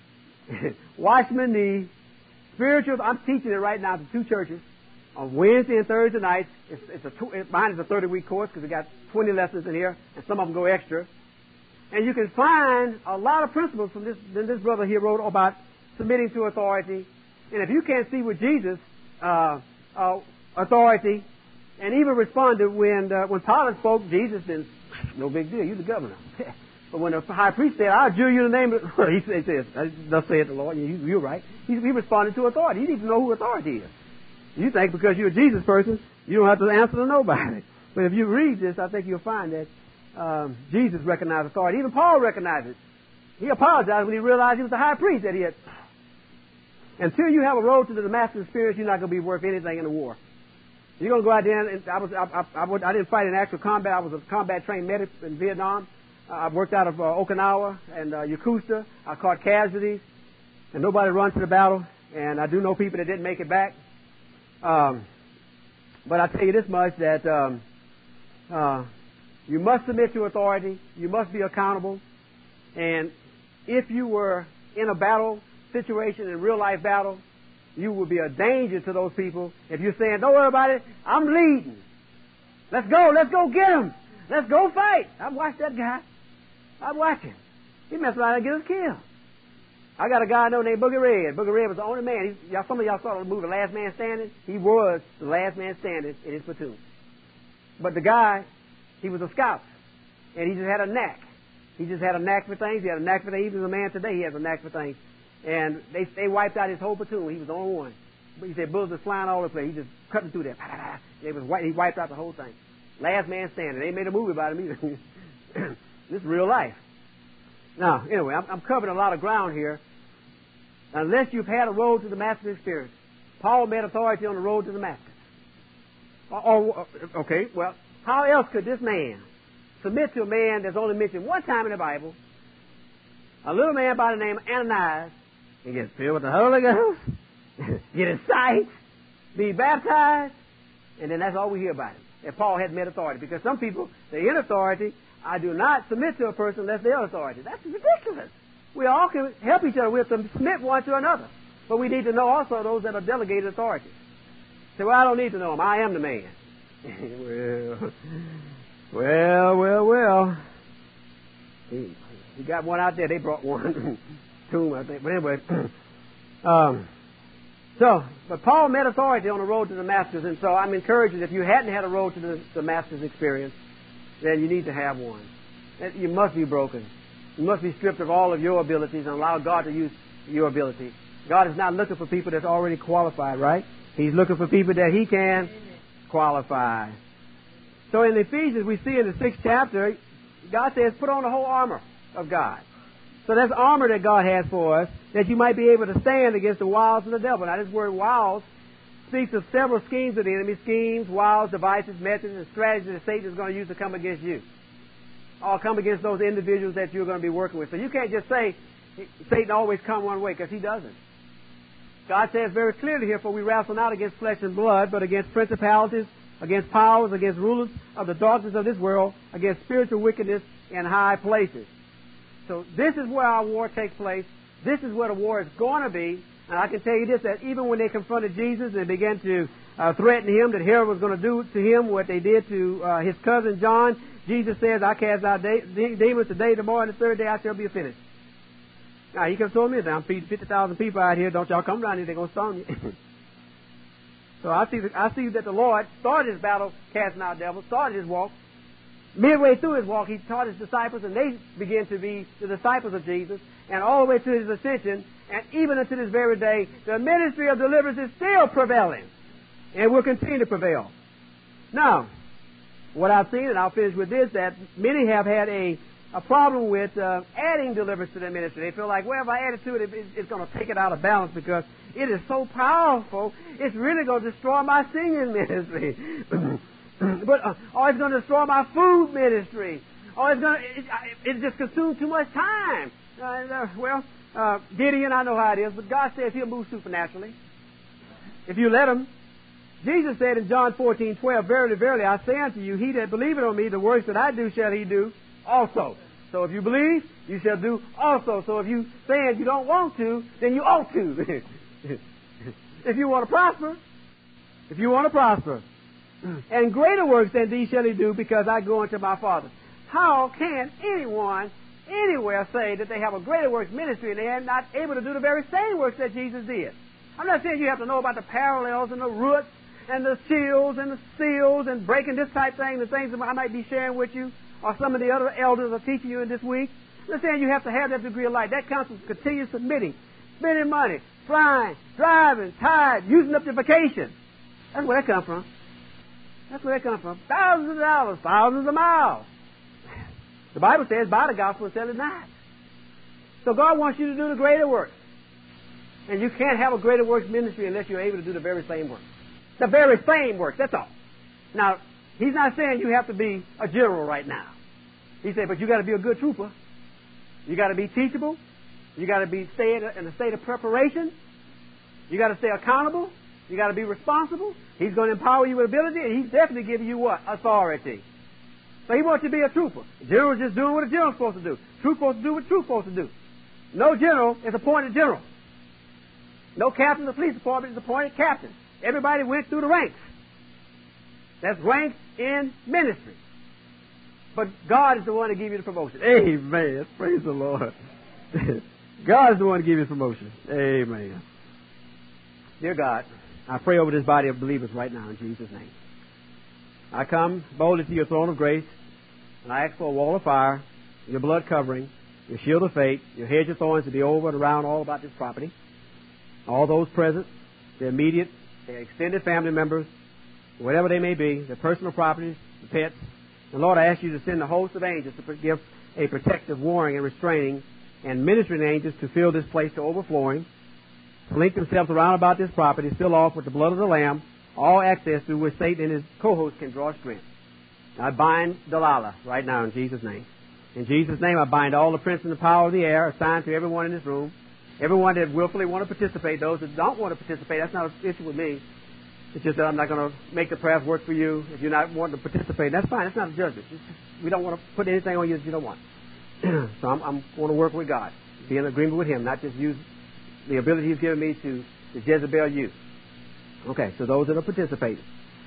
Watchman Nee. Spiritual. I'm teaching it right now to two churches on Wednesday and Thursday nights. It's, it's a tw- it, mine is a thirty-week course because it got twenty lessons in here, and some of them go extra. And you can find a lot of principles from this. Then this brother here wrote about submitting to authority. And if you can't see with Jesus uh, uh, authority. And even responded when uh, when Pilate spoke, Jesus then, no big deal, you're the governor. But when the high priest said, I'll adjure you in the name of, well, he said, thus saith the Lord, you, you're right. He, he responded to authority. You need to know who authority is. You think because you're a Jesus person, you don't have to answer to nobody. But if you read this, I think you'll find that um, Jesus recognized authority. Even Paul recognized it. He apologized when he realized he was the high priest that he had. Until you have a road to the Damascus experience, you're not going to be worth anything in the war. You're going to go out there, and I, was, I, I, I, I didn't fight in actual combat. I was a combat-trained medic in Vietnam. Uh, I worked out of uh, Okinawa and uh, Yokosuka. I caught casualties, and nobody run to the battle. And I do know people that didn't make it back. Um, but I tell you this much, that um, uh, you must submit to authority. You must be accountable. And if you were in a battle situation, in real-life battle, you will be a danger to those people if you're saying, don't worry about it, I'm leading. Let's go, let's go get him. Let's go fight. I've watched that guy. I've watched him. He messed around and get us killed. I got a guy I know named Boogie Red. Boogie Red was the only man. He, y'all, some of y'all saw the movie Last Man Standing. He was the last man standing in his platoon. But the guy, he was a scout. And he just had a knack. He just had a knack for things. He had a knack for things. Even the man today, he has a knack for things. And they they wiped out his whole platoon. He was the only one. But he said bullets were flying all over the place. He just cutting through there. It was he wiped out the whole thing. Last man standing. They made a movie about him either. This is real life. Now, anyway, I'm, I'm covering a lot of ground here. Unless you've had a road to Damascus experience. Paul met authority on the road to Damascus. Or, or, okay, well, how else could this man submit to a man that's only mentioned one time in the Bible, a little man by the name of Ananias, and get filled with the Holy Ghost, get his sight, be baptized, and then that's all we hear about him. If Paul had met authority. Because some people, they're in authority. I do not submit to a person unless they're authority. That's ridiculous. We all can help each other. We have to submit one to another. But we need to know also those that are delegated authority. Say, well, I don't need to know them. I am the man. well, well, well, well. He, he got one out there. They brought one. Two, I think. But anyway. um, so, but Paul met authority on the road to Damascus. And so I'm encouraging, if you hadn't had a road to the Damascus experience, then you need to have one. You must be broken. You must be stripped of all of your abilities and allow God to use your ability. God is not looking for people that's already qualified, right? He's looking for people that He can qualify. So in Ephesians, we see in the sixth chapter, God says, put on the whole armor of God. So that's armor that God has for us, that you might be able to stand against the wiles of the devil. Now this word wiles speaks of several schemes of the enemy, schemes, wiles, devices, methods, and strategies that Satan is going to use to come against you. Or come against those individuals that you're going to be working with. So you can't just say, Satan always come one way, because he doesn't. God says very clearly here, for we wrestle not against flesh and blood, but against principalities, against powers, against rulers of the darkness of this world, against spiritual wickedness in high places. So this is where our war takes place. This is where the war is going to be. And I can tell you this, that even when they confronted Jesus and began to uh, threaten him that Herod was going to do to him what they did to uh, his cousin John, Jesus says, I cast out de- de- demons today, tomorrow, and the third day I shall be finished. Now, he could have told me that I'm feeding fifty thousand people out here. Don't y'all come down here, they're going to stone you. So I see, that, I see that the Lord started his battle casting out devils, started his walk. Midway through his walk, he taught his disciples, and they began to be the disciples of Jesus, and all the way to his ascension, and even unto this very day, the ministry of deliverance is still prevailing, and will continue to prevail. Now, what I've seen, and I'll finish with this, that many have had a, a problem with uh, adding deliverance to their ministry. They feel like, well, if I add it to it, it it's going to take it out of balance because it is so powerful, it's really going to destroy my singing ministry. But, uh, or it's going to destroy my food ministry. Or it's going to, it, it just consumes too much time. Uh, uh, well, uh, Gideon, I know how it is, but God says he'll move supernaturally. If you let him. Jesus said in John fourteen twelve, Verily, verily, I say unto you, he that believeth on me, the works that I do shall he do also. So if you believe, you shall do also. So if you saying you don't want to, then you ought to. If you want to prosper, if you want to prosper. And greater works than these shall he do, because I go unto my Father. How can anyone anywhere say that they have a greater works ministry and they are not able to do the very same works that Jesus did? I'm not saying you have to know about the parallels and the roots and the seals and the seals and breaking this type thing, the things that I might be sharing with you, or some of the other elders are teaching you in this week. I'm not saying you have to have that degree of light. That comes from continuous submitting, spending money, flying, driving, tired, using up your vacation. That's where that comes from. That's where that comes from. Thousands of dollars, thousands of miles. The Bible says, buy the gospel and sell it not. So God wants you to do the greater works. And you can't have a greater works ministry unless you're able to do the very same work. The very same work, that's all. Now, he's not saying you have to be a general right now. He said, but you got to be a good trooper. You got to be teachable. You got to be stay in a, in a state of preparation. You got to stay accountable. You got to be responsible. He's going to empower you with ability, and he's definitely giving you what? Authority. So he wants you to be a trooper. The general's just doing what a general's supposed to do. Troop's supposed to do what troop's supposed to do. No general is appointed general. No captain of the police department is appointed captain. Everybody went through the ranks. That's ranks in ministry. But God is the one to give you the promotion. Amen. Praise the Lord. God is the one to give you the promotion. Amen. Dear God, I pray over this body of believers right now in Jesus' name. I come boldly to your throne of grace, and I ask for a wall of fire, your blood covering, your shield of faith, your hedge of thorns to be over and around all about this property. All those present, their immediate, their extended family members, whatever they may be, their personal properties, the pets. And Lord, I ask you to send a host of angels to give a protective warning and restraining and ministering angels to fill this place to overflowing, to link themselves around about this property, fill off with the blood of the Lamb, all access through which Satan and his co-hosts can draw strength. I bind Delilah right now in Jesus' name. In Jesus' name, I bind all the prince and the power of the air assigned to everyone in this room. Everyone that willfully want to participate, those that don't want to participate, that's not an issue with me. It's just that I'm not going to make the prayers work for you. If you're not wanting to participate, that's fine. That's not a judgment. It's just, we don't want to put anything on you that you don't want. So I'm, I'm going to work with God, be in agreement with Him, not just use the ability He's given me to, to Jezebel you. Okay, so those that are participating.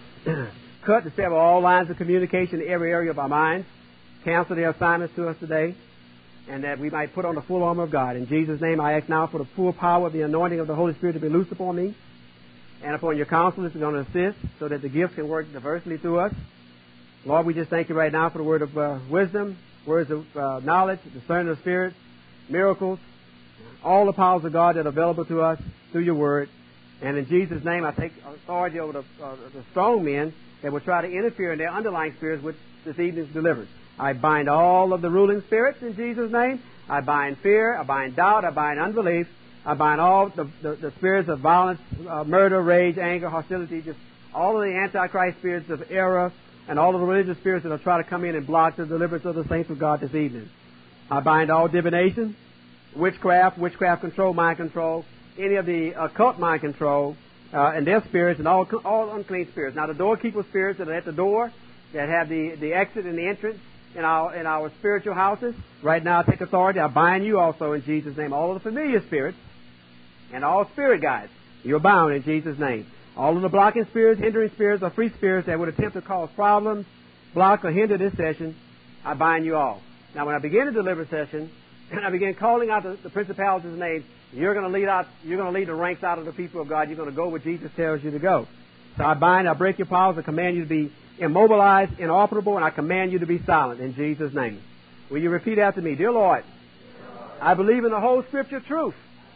Cut and sever all lines of communication in every area of our minds. Cancel their assignments to us today, and that we might put on the full armor of God. In Jesus' name, I ask now for the full power of the anointing of the Holy Spirit to be loosed upon me and upon your counselors who are going to assist so that the gifts can work diversely through us. Lord, we just thank you right now for the word of uh, wisdom, words of uh, knowledge, discerning of spirits, miracles, all the powers of God that are available to us through your word. And in Jesus' name, I take authority over the, uh, the strong men that will try to interfere in their underlying spirits with this evening's deliverance. I bind all of the ruling spirits in Jesus' name. I bind fear. I bind doubt. I bind unbelief. I bind all the, the, the spirits of violence, uh, murder, rage, anger, hostility, just all of the antichrist spirits of error and all of the religious spirits that will try to come in and block the deliverance of the saints of God this evening. I bind all divination, witchcraft, witchcraft control, mind control, any of the occult mind control, uh, and their spirits and all all unclean spirits. Now the doorkeeper spirits that are at the door, that have the, the exit and the entrance in our in our spiritual houses. Right now, I take authority. I bind you also in Jesus' name. All of the familiar spirits and all spirit guides, you're bound in Jesus' name. All of the blocking spirits, hindering spirits, or free spirits that would attempt to cause problems, block, or hinder this session, I bind you all. Now, when I begin a deliverance session, and I begin calling out the, the principalities' names, you're going to lead out. You're going to lead the ranks out of the people of God. You're going to go where Jesus tells you to go. So I bind, I break your powers, I command you to be immobilized, inoperable, and I command you to be silent in Jesus' name. Will you repeat after me? Dear Lord, I believe in the whole Scripture truth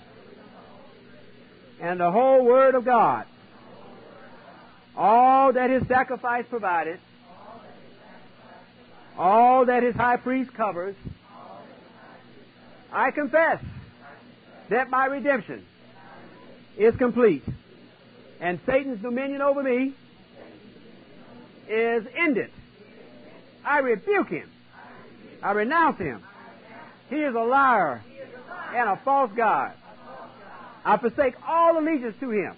and the whole Word of God. All that His sacrifice provided, all that His high priest covers, I confess that my redemption is complete, and Satan's dominion over me is ended. I rebuke him. I renounce him. He is a liar and a false god. I forsake all allegiance to him.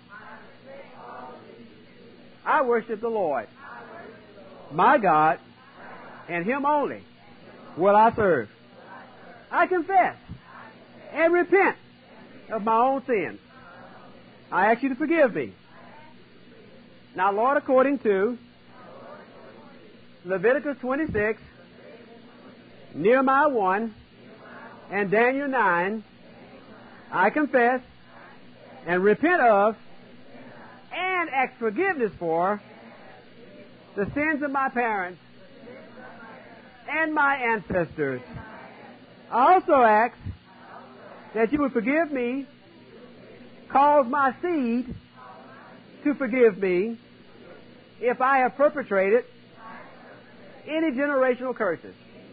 I worship the Lord, my God, and Him only will I serve. I confess and repent of my own sins. I ask you to forgive me. Now, Lord, according to Leviticus twenty-six, Nehemiah one, and Daniel nine, I confess and repent of and ask forgiveness for the sins of my parents and my ancestors. I also ask that you would forgive me, cause my seed to forgive me if I have perpetrated any generational curses.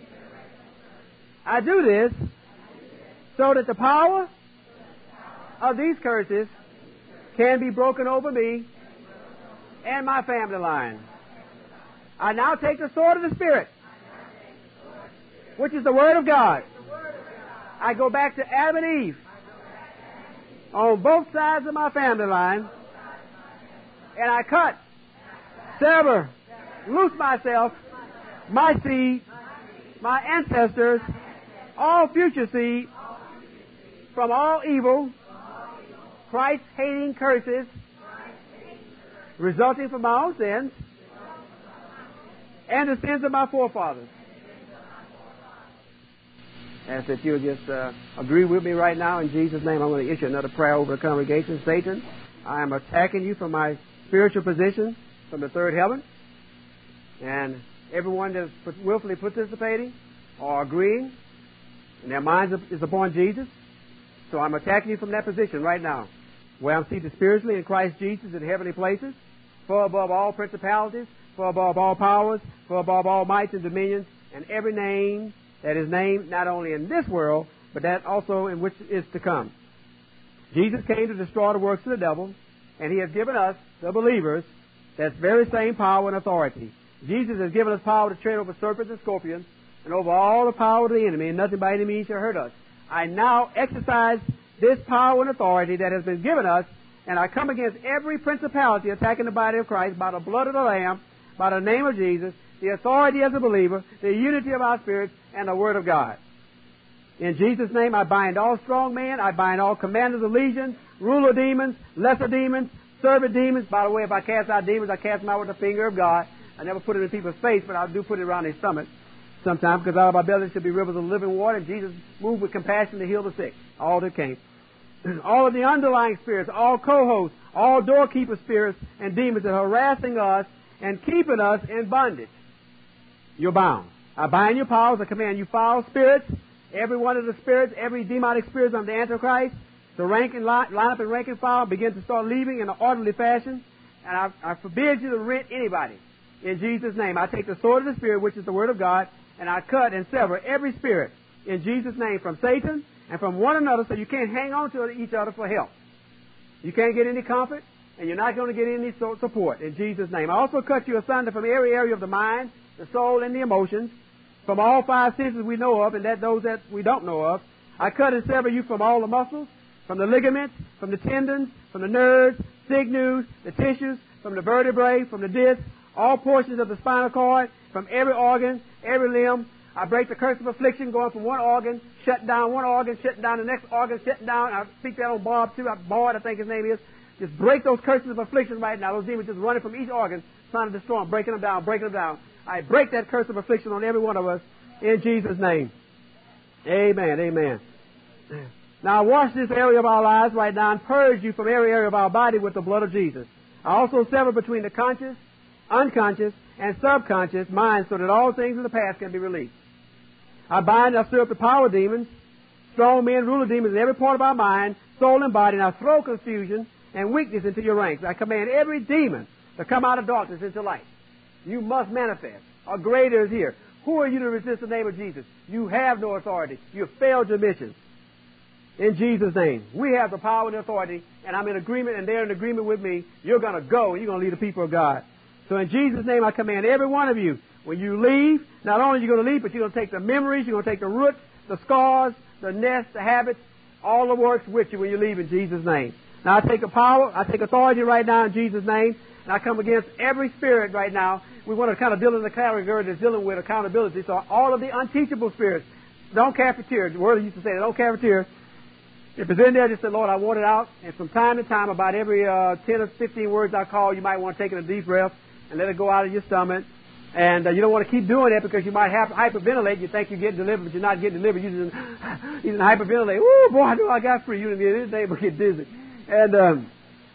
I do this so that the power of these curses can be broken over me and my family line. I now take the sword of the Spirit, which is the Word of God. I go back to Adam and Eve on both sides of my family line, and I cut, sever, loose myself, my seed, my ancestors, all future seed, from all evil, Christ-hating curses resulting from my own sins and the sins of my forefathers. Ask that you'll just uh, agree with me right now. In Jesus' name, I'm going to issue another prayer over the congregation. Satan, I am attacking you from my spiritual position from the third heaven. And everyone that's willfully participating or agreeing, and their minds is upon Jesus. So I'm attacking you from that position right now, where I'm seated spiritually in Christ Jesus in heavenly places, far above all principalities, far above all powers, far above all mights and dominions, and every name that is named not only in this world, but that also in which is to come. Jesus came to destroy the works of the devil, and He has given us, the believers, that very same power and authority. Jesus has given us power to tread over serpents and scorpions, and over all the power of the enemy, and nothing by any means shall hurt us. I now exercise this power and authority that has been given us, and I come against every principality attacking the body of Christ by the blood of the Lamb, by the name of Jesus, the authority as a believer, the unity of our spirits, and the Word of God. In Jesus' name, I bind all strong men, I bind all commanders of legions, ruler demons, lesser demons, servant demons. By the way, if I cast out demons, I cast them out with the finger of God. I never put it in people's face, but I do put it around their stomach sometimes, because out of our bellies should be rivers of living water, and Jesus moved with compassion to heal the sick, all that came. All of the underlying spirits, all co-hosts, all doorkeeper spirits and demons that are harassing us and keeping us in bondage. You're bound. I bind your powers. I command you foul spirits, every one of the spirits, every demonic spirit of the Antichrist, to rank and line, line up and rank and file, begin to start leaving in an orderly fashion. And I, I forbid you to rent anybody. In Jesus' name, I take the sword of the Spirit, which is the Word of God, and I cut and sever every spirit in Jesus' name from Satan and from one another, so you can't hang on to each other for help. You can't get any comfort, and you're not going to get any support in Jesus' name. I also cut you asunder from every area of the mind, the soul, and the emotions, from all five senses we know of, and that those that we don't know of. I cut and sever you from all the muscles, from the ligaments, from the tendons, from the nerves, sinews, the tissues, from the vertebrae, from the disc, all portions of the spinal cord, from every organ, every limb. I break the curse of affliction going from one organ, shutting down one organ, shutting down the next organ, shutting down. I speak that on Bob too. Boyd, I think his name is. Just break those curses of affliction right now. Those demons just running from each organ, trying to destroy them, breaking them down, breaking them down. I break that curse of affliction on every one of us in Jesus' name. Amen, amen. Now wash this area of our lives right now and purge you from every area of our body with the blood of Jesus. I also sever between the conscious, unconscious, and subconscious mind so that all things in the past can be released. I bind and I stir up the power demons, strong men, ruler demons in every part of our mind, soul, and body, and I throw confusion and weakness into your ranks. I command every demon to come out of darkness into light. You must manifest. A greater is here. Who are you to resist the name of Jesus? You have no authority. You have failed your mission. In Jesus' name. We have the power and the authority, and I'm in agreement, and they're in agreement with me. You're going to go, and you're going to lead the people of God. So in Jesus' name, I command every one of you, when you leave, not only are you going to leave, but you're going to take the memories, you're going to take the roots, the scars, the nests, the habits, all the works with you when you leave in Jesus' name. Now I take a power, I take authority right now in Jesus' name, and I come against every spirit right now. We want to kind of deal in the category that's dealing with accountability. So all of the unteachable spirits, don't cafeteria. The word used to say, don't cafeteria. If it's in there, just say, Lord, I want it out. And from time to time, about every uh, ten or fifteen words I call, you might want to take in a deep breath and let it go out of your stomach. And uh, you don't want to keep doing that because you might have to hyperventilate. You think you're getting delivered, but you're not getting delivered. You're just using hyperventilate. Ooh, boy, I know I got free. You didn't get anything but get dizzy. And um,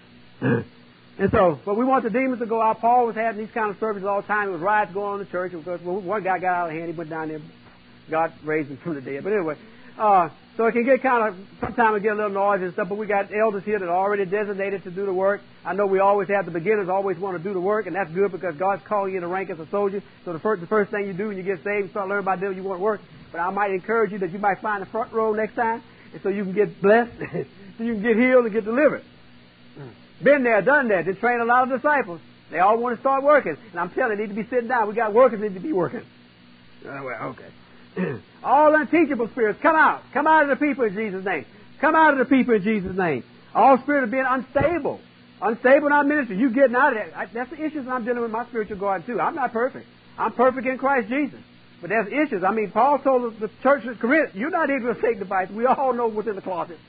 and so, but we want the demons to go out. Paul was having these kind of services all the time. There was riots going on in the church. Because one guy got out of hand. He went down there. God raised him from the dead. But anyway, uh, so it can get kind of, sometimes it get a little noise and stuff, but we got elders here that are already designated to do the work. I know we always have the beginners always want to do the work, and that's good because God's calling you to rank as a soldier. So the first, the first thing you do when you get saved, you start learning about doing, you want to work. But I might encourage you that you might find the front row next time, and so you can get blessed, so you can get healed and get delivered. Been there, done that. They train a lot of disciples. They all want to start working. And I'm telling you, they need to be sitting down. We got workers that need to be working. Uh, well, okay. All unteachable spirits, come out. Come out of the people in Jesus' name. Come out of the people in Jesus' name. All spirit of being unstable. Unstable in our ministry. You getting out of that. I, that's the issues I'm dealing with my spiritual guard too. I'm not perfect. I'm perfect in Christ Jesus. But there's issues. I mean, Paul told the church at Corinth, you're not even a sanctified. We all know what's in the closet.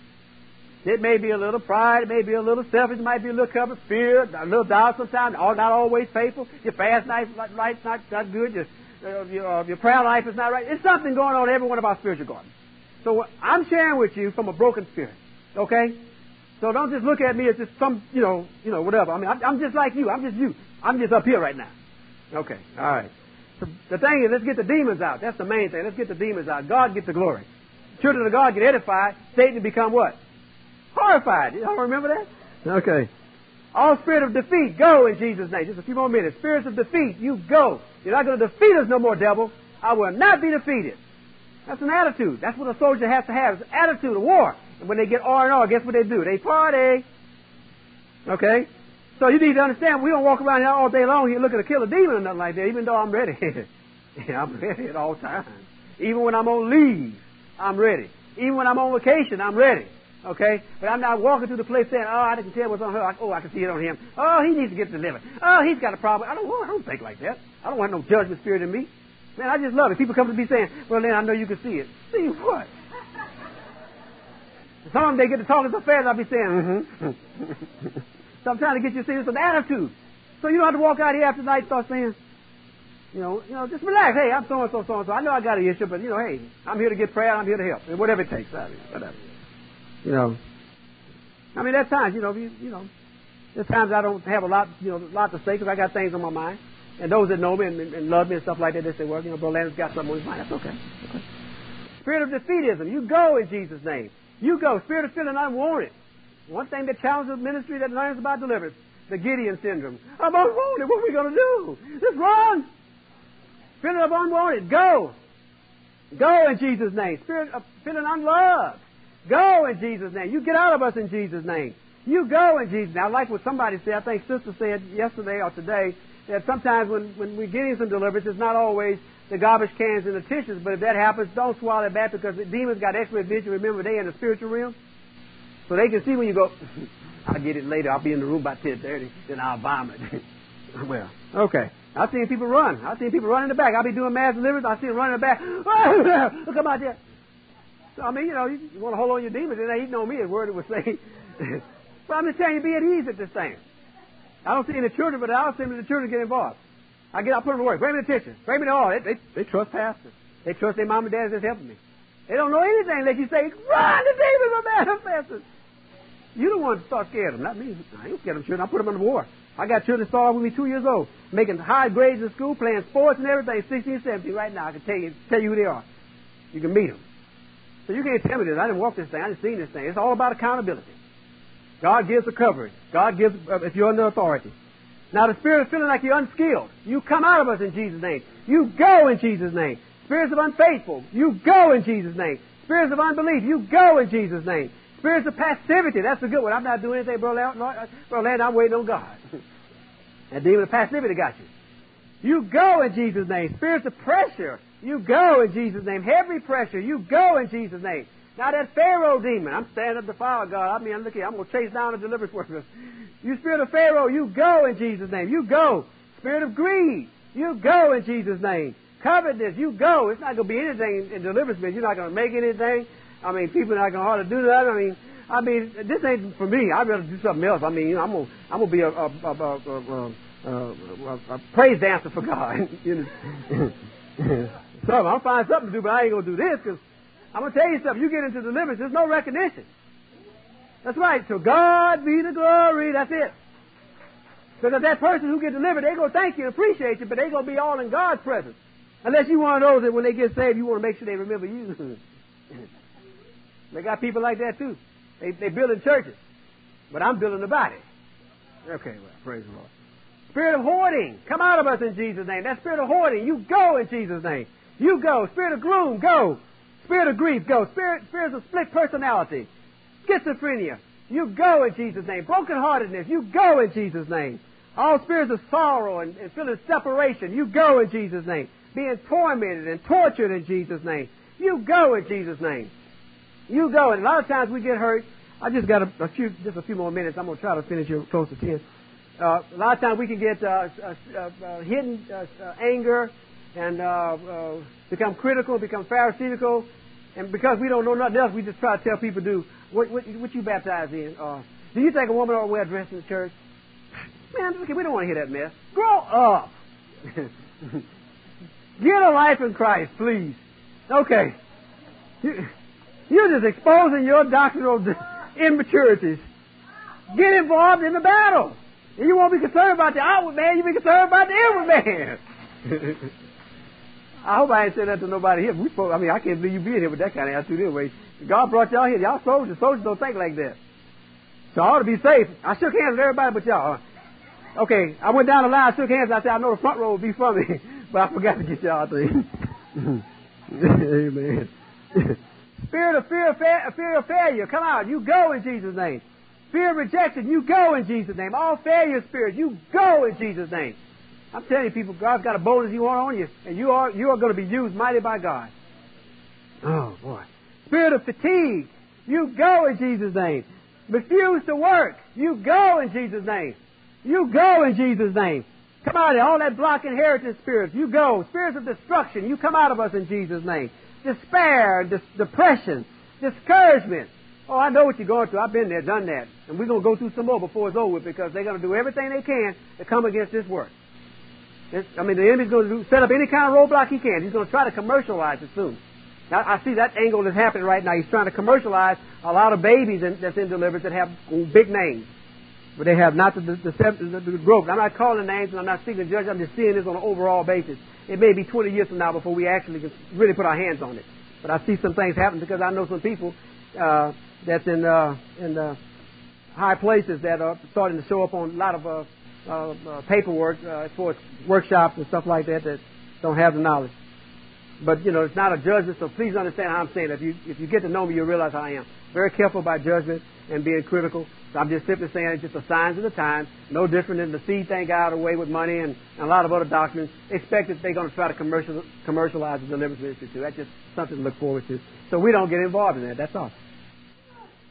It may be a little pride. It may be a little selfish. It might be a little covered fear. A little doubt sometimes. Not always faithful. Your fast life, life's not, not good. Your, uh, your, uh, your prayer life is not right. There's something going on in every one of our spiritual gardens. So I'm sharing with you from a broken spirit. Okay? So don't just look at me as just some, you know, you know, whatever. I mean, I'm, I'm just like you. I'm just you. I'm just up here right now. Okay. All right. So the thing is, let's get the demons out. That's the main thing. Let's get the demons out. God gets the glory. Children of God get edified. Satan become what? Horrified. You all remember that? Okay. All spirit of defeat, go in Jesus' name. Just a few more minutes. Spirits of defeat, you go. You're not going to defeat us no more, devil. I will not be defeated. That's an attitude. That's what a soldier has to have. It's an attitude of war. And when they get R and R, guess what they do? They party. Okay? So you need to understand, we don't walk around here all day long here looking to kill a demon or nothing like that, even though I'm ready. Yeah, I'm ready at all times. Even when I'm on leave, I'm ready. Even when I'm on vacation, I'm ready. Okay? But I'm not walking through the place saying, oh, I didn't tell what's on her. Oh, I can see it on him. Oh, he needs to get delivered. Oh, he's got a problem. I don't want, I don't think like that. I don't want no judgment spirit in me. Man, I just love it. People come to me saying, well, then I know you can see it. See what? Some of them, they get to talking so fast, I'll be saying, mm-hmm. So I'm trying to get you to see this with attitude. So you don't have to walk out here after night and start saying, you know, you know, just relax. Hey, I'm so-and-so, so-and-so. I know I got an issue, but, you know, hey, I'm here to get prayer. I'm here to help. And whatever it takes. I mean, whatever. You know. I mean, there's times, you know, you, you know, there's times I don't have a lot, you know, a lot to say because I got things on my mind. And those that know me and, and love me and stuff like that, they say, well, you know, Brother Landon's got something on his mind. That's okay. okay. Spirit of defeatism, you go in Jesus' name. You go. Spirit of feeling unwanted. One thing that challenges the ministry that learns about deliverance, the Gideon syndrome. I'm unwanted. What are we going to do? Just run. Spirit of unwanted, go. Go in Jesus' name. Spirit of feeling unloved, go in Jesus' name. You get out of us in Jesus' name. You go in Jesus' name. I like what somebody said. I think Sister said yesterday or today that sometimes when, when we're getting some deliverance, it's not always the garbage cans and the tissues, but if that happens, don't swallow it back because the demons got X-ray vision. Remember, they in the spiritual realm. So they can see when you go, I'll get it later. I'll be in the room by ten thirty. Then I'll vomit. Well, okay. I've seen people run. I've seen people run in the back. I'll be doing mass deliverance. I see them running in the back. Oh, come out there. So, I mean, you know, you, you want to hold on your demons. They're not eating on me, as word it was saying. But I'm just telling you, be at ease at this thing. I don't see any children, but I don't see any of the children get involved. I get, I put them to work. Bring me the attention. Bring me the oil. They, they, they trust pastors. They trust their mom and dad that's helping me. They don't know anything unless you say, run, the demons are manifested. You the one to start scared them, not me. I ain't scared of children. I put them in the war. I got children started with me two years old, making high grades in school, playing sports and everything, sixteen, seventeen right now. I can tell you, tell you who they are. You can meet them. So you can't tell me this. I didn't walk this thing. I didn't see this thing. It's all about accountability. God gives the covering. God gives, uh, if you're under authority. Now the spirit of feeling like you're unskilled, you come out of us in Jesus' name. You go in Jesus' name. Spirits of unfaithful, you go in Jesus' name. Spirits of unbelief, you go in Jesus' name. Spirits of passivity, that's a good one. I'm not doing anything, Brother Land. Brother Land, I'm waiting on God. That demon of passivity got you. You go in Jesus' name. Spirits of pressure, you go in Jesus' name. Heavy pressure, you go in Jesus' name. Now that Pharaoh demon, I'm standing up to fire, God. I mean, look here, I'm going to chase down the deliverance workers. You spirit of Pharaoh, you go in Jesus' name. You go. Spirit of greed, you go in Jesus' name. Covetousness, you go. It's not going to be anything in deliverance, but you're not going to make anything. I mean, people are not going to hardly do that. I mean, I mean, this ain't for me. I'd rather do something else. I mean, you know, I'm going, I'm going to be a, a, a, a, a, a, a praise dancer for God. You know, so I'll find something to do, but I ain't going to do this because I'm going to tell you something. You get into deliverance, there's no recognition. That's right. To God be the glory. That's it. Because that person who gets delivered, they're going to thank you and appreciate you, but they're going to be all in God's presence. Unless you one of those that when they get saved, you want to make sure they remember you. They got people like that too. They they building churches, but I'm building the body. Okay, well, praise the Lord. Spirit of hoarding, come out of us in Jesus' name. That spirit of hoarding, you go in Jesus' name. You go. Spirit of gloom, go. Spirit of grief, go. Spirit spirits of split personality, schizophrenia, you go in Jesus' name. Brokenheartedness, you go in Jesus' name. All spirits of sorrow and, and feeling separation, you go in Jesus' name. Being tormented and tortured in Jesus' name, you go in Jesus' name. You go. And a lot of times we get hurt. I just got a, a few, just a few more minutes. I'm going to try to finish here close to ten. Uh, a lot of times we can get uh, uh, uh, hidden uh, uh, anger and uh, uh, become critical, become pharisaical, and because we don't know nothing else, we just try to tell people do what, what, what you baptized in. Uh, do you think a woman ought to wear a dress in the church? Man, look, we don't want to hear that mess. Grow up. Get a life in Christ, please. Okay. You, you're just exposing your doctrinal immaturities. Get involved in the battle. And you won't be concerned about the outward man, you'll be concerned about the inward man. I hope I ain't said that to nobody here. We spoke, I mean, I can't believe you being here with that kind of attitude anyway. God brought y'all here. Y'all soldiers. Soldiers don't think like that. So I ought to be safe. I shook hands with everybody but y'all. Okay, I went down the line, shook hands. I said, I know the front row will be for me. But I forgot to get y'all out there. Amen. Spirit of fear, fa- fear of failure, come out. You go in Jesus' name. Fear of rejection, you go in Jesus' name. All failure spirits, you go in Jesus' name. I'm telling you, people, God's got a boldness you want on you, and you are you are going to be used mighty by God. Oh boy. Spirit of fatigue, you go in Jesus' name. Refuse to work, you go in Jesus' name. You go in Jesus' name. Come out of there. All that block inheritance spirits, you go. Spirits of destruction, you come out of us in Jesus' name. Despair, dis- depression, discouragement. Oh, I know what you're going through. I've been there, done that. And we're going to go through some more before it's over with because they're going to do everything they can to come against this work. It's, I mean, the enemy's going to do, set up any kind of roadblock he can. He's going to try to commercialize it soon. Now, I see that angle that's happening right now. He's trying to commercialize a lot of babies in, that's in deliverance that have big names. But they have not the, the, the, the, the growth. I'm not calling names and I'm not seeking judge. I'm just seeing this on an overall basis. It may be twenty years from now before we actually can really put our hands on it. But I see some things happen because I know some people uh, that's in uh, in uh, high places that are starting to show up on a lot of uh, uh, uh, paperwork uh, as far as workshops and stuff like that that don't have the knowledge. But, you know, it's not a judgment, so please understand how I'm saying it. If you, if you get to know me, you'll realize how I am. Very careful about judgment and being critical. So I'm just simply saying it's just the signs of the times. No different than the seed thing got away with money and, and a lot of other doctrines. Expect that they're going to try to commercial, commercialize the deliverance ministry too. That's just something to look forward to. So we don't get involved in that. That's all.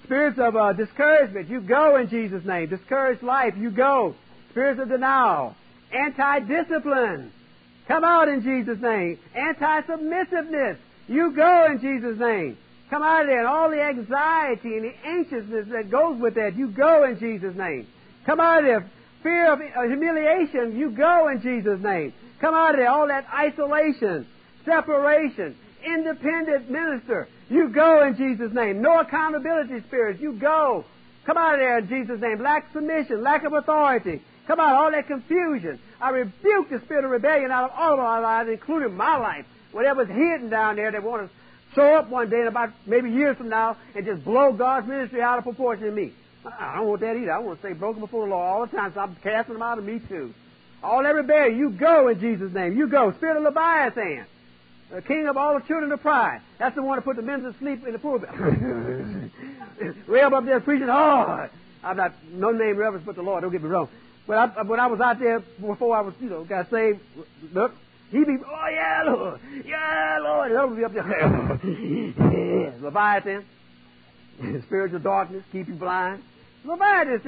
Spirits of uh, discouragement, you go in Jesus' name. Discouraged life, you go. Spirits of denial. Anti-discipline, come out in Jesus' name. Anti-submissiveness, you go in Jesus' name. Come out of there. And all the anxiety and the anxiousness that goes with that, you go in Jesus' name. Come out of there. Fear of humiliation, you go in Jesus' name. Come out of there. All that isolation, separation, independent minister, you go in Jesus' name. No accountability spirits, you go. Come out of there in Jesus' name. Lack of submission, lack of authority. Come out, all that confusion. I rebuke the spirit of rebellion out of all of our lives, including my life. Whatever's hidden down there that want to show up one day in about maybe years from now and just blow God's ministry out of proportion to me. I don't want that either. I want to stay broken before the Lord all the time, so I'm casting them out of me too. All that rebellion, you go in Jesus' name. You go. Spirit of Leviathan, the king of all the children of pride. That's the one that put the men to sleep in the pulpit. Reb up there preaching hard. I'm not, no name reverence but the Lord, don't get me wrong. But I, when I was out there before I was, you know, got saved, look, he be, oh yeah, Lord, yeah, Lord, and I would be up there. Leviathan, spiritual darkness, keep you blind. Leviathan,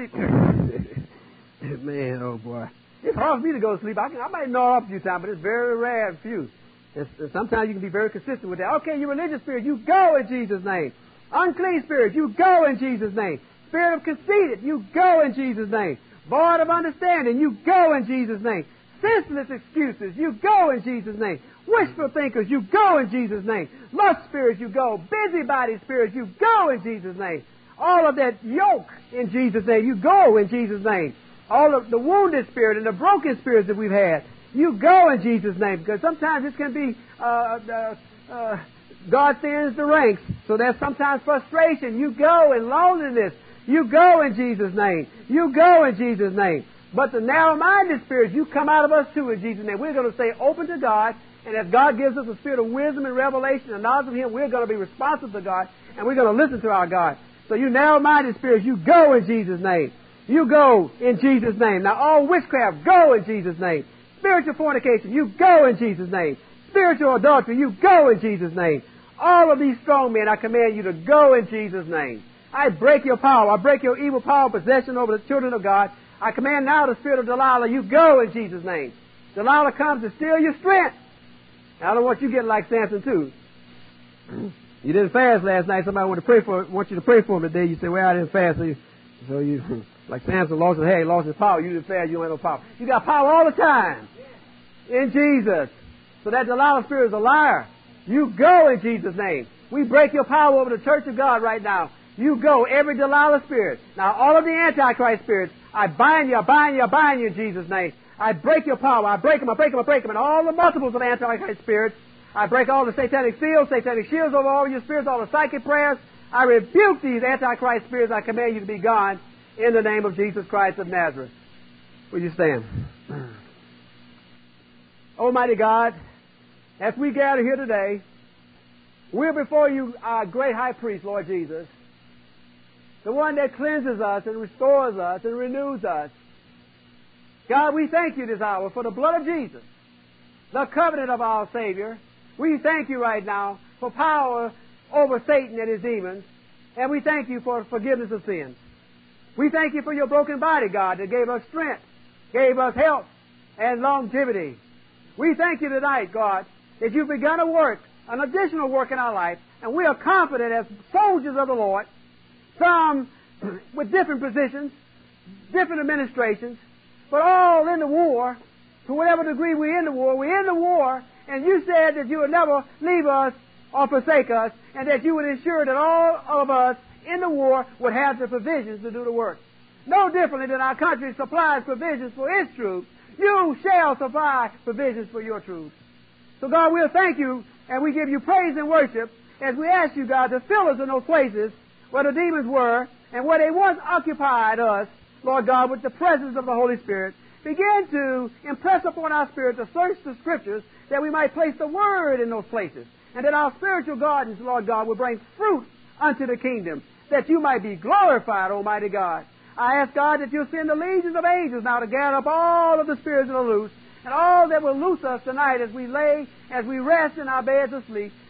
see, man, oh boy. It's hard for me to go to sleep. I, can, I might gnaw up a few times, but it's very rare and few. It's, sometimes you can be very consistent with that. Okay, you religious spirit, you go in Jesus' name. Unclean spirit, you go in Jesus' name. Spirit of conceited, you go in Jesus' name. Void of understanding, you go in Jesus' name. Senseless excuses, you go in Jesus' name. Wishful thinkers, you go in Jesus' name. Lust spirits, you go. Busybody spirits, you go in Jesus' name. All of that yoke in Jesus' name, you go in Jesus' name. All of the wounded spirit and the broken spirits that we've had, you go in Jesus' name. Because sometimes this can be, uh, uh, uh, God thinnens the ranks. So there's sometimes frustration. You go in loneliness. You go in Jesus' name. You go in Jesus' name. But the narrow-minded spirits, you come out of us too in Jesus' name. We're going to stay open to God. And as God gives us a spirit of wisdom and revelation and knowledge of Him, we're going to be responsive to God. And we're going to listen to our God. So you narrow-minded spirits, you go in Jesus' name. You go in Jesus' name. Now all witchcraft, go in Jesus' name. Spiritual fornication, you go in Jesus' name. Spiritual adultery, you go in Jesus' name. All of these strong men, I command you to go in Jesus' name. I break your power. I break your evil power of possession over the children of God. I command now the spirit of Delilah, you go in Jesus' name. Delilah comes to steal your strength. Now, I don't want you getting like Samson too. You didn't fast last night. Somebody want to pray for, want you to pray for him today. You say, well, I didn't fast. So you, so you like Samson lost his hair, he lost his power. You didn't fast, you don't have no power. You got power all the time in Jesus. So that Delilah spirit is a liar. You go in Jesus' name. We break your power over the church of God right now. You go, every Delilah spirit. Now, all of the Antichrist spirits, I bind you, I bind you, I bind you in Jesus' name. I break your power. I break them, I break them, I break them. And all the multiples of Antichrist spirits, I break all the satanic seals, satanic shields over all your spirits, all the psychic prayers. I rebuke these Antichrist spirits. I command you to be gone in the name of Jesus Christ of Nazareth. Will you stand? Almighty God, as we gather here today, we're before you, our great high priest, Lord Jesus, the one that cleanses us and restores us and renews us. God, we thank you this hour for the blood of Jesus, the covenant of our Savior. We thank you right now for power over Satan and his demons, and we thank you for forgiveness of sins. We thank you for your broken body, God, that gave us strength, gave us health and longevity. We thank you tonight, God, that you've begun a work, an additional work in our life, and we are confident as soldiers of the Lord, some with different positions, different administrations, but all in the war. To whatever degree we're in the war, we're in the war, and you said that you would never leave us or forsake us, and that you would ensure that all of us in the war would have the provisions to do the work. No differently than our country supplies provisions for its troops, you shall supply provisions for your troops. So God, we'll thank you, and we give you praise and worship as we ask you, God, to fill us in those places where the demons were and where they once occupied us, Lord God, with the presence of the Holy Spirit. Begin to impress upon our spirit to search the Scriptures that we might place the Word in those places, and that our spiritual gardens, Lord God, will bring fruit unto the kingdom, that you might be glorified, Almighty God. I ask, God, that you'll send the legions of angels now to gather up all of the spirits that are loose, and all that will loose us tonight as we lay, as we rest in our beds of sleep,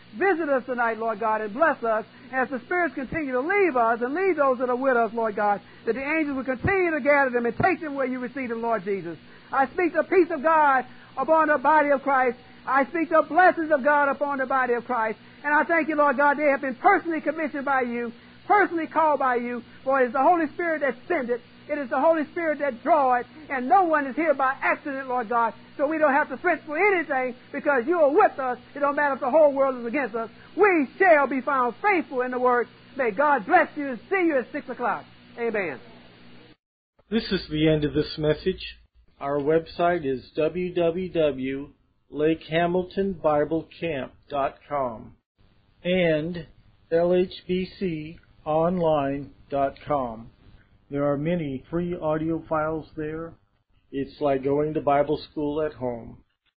Visit us tonight, Lord God, and bless us as the spirits continue to leave us and lead those that are with us, Lord God, that the angels will continue to gather them and take them where you receive them, Lord Jesus. I speak the peace of God upon the body of Christ. I speak the blessings of God upon the body of Christ. And I thank you, Lord God, they have been personally commissioned by you, personally called by you, for it is the Holy Spirit that sent it. It is the Holy Spirit that draws it, and no one is here by accident, Lord God, so we don't have to fret for anything because you are with us. It don't matter if the whole world is against us. We shall be found faithful in the Word. May God bless you and see you at six o'clock. Amen. This is the end of this message. Our website is w w w dot lake hamilton bible camp dot com and l h b c online dot com. There are many free audio files there. It's like going to Bible school at home.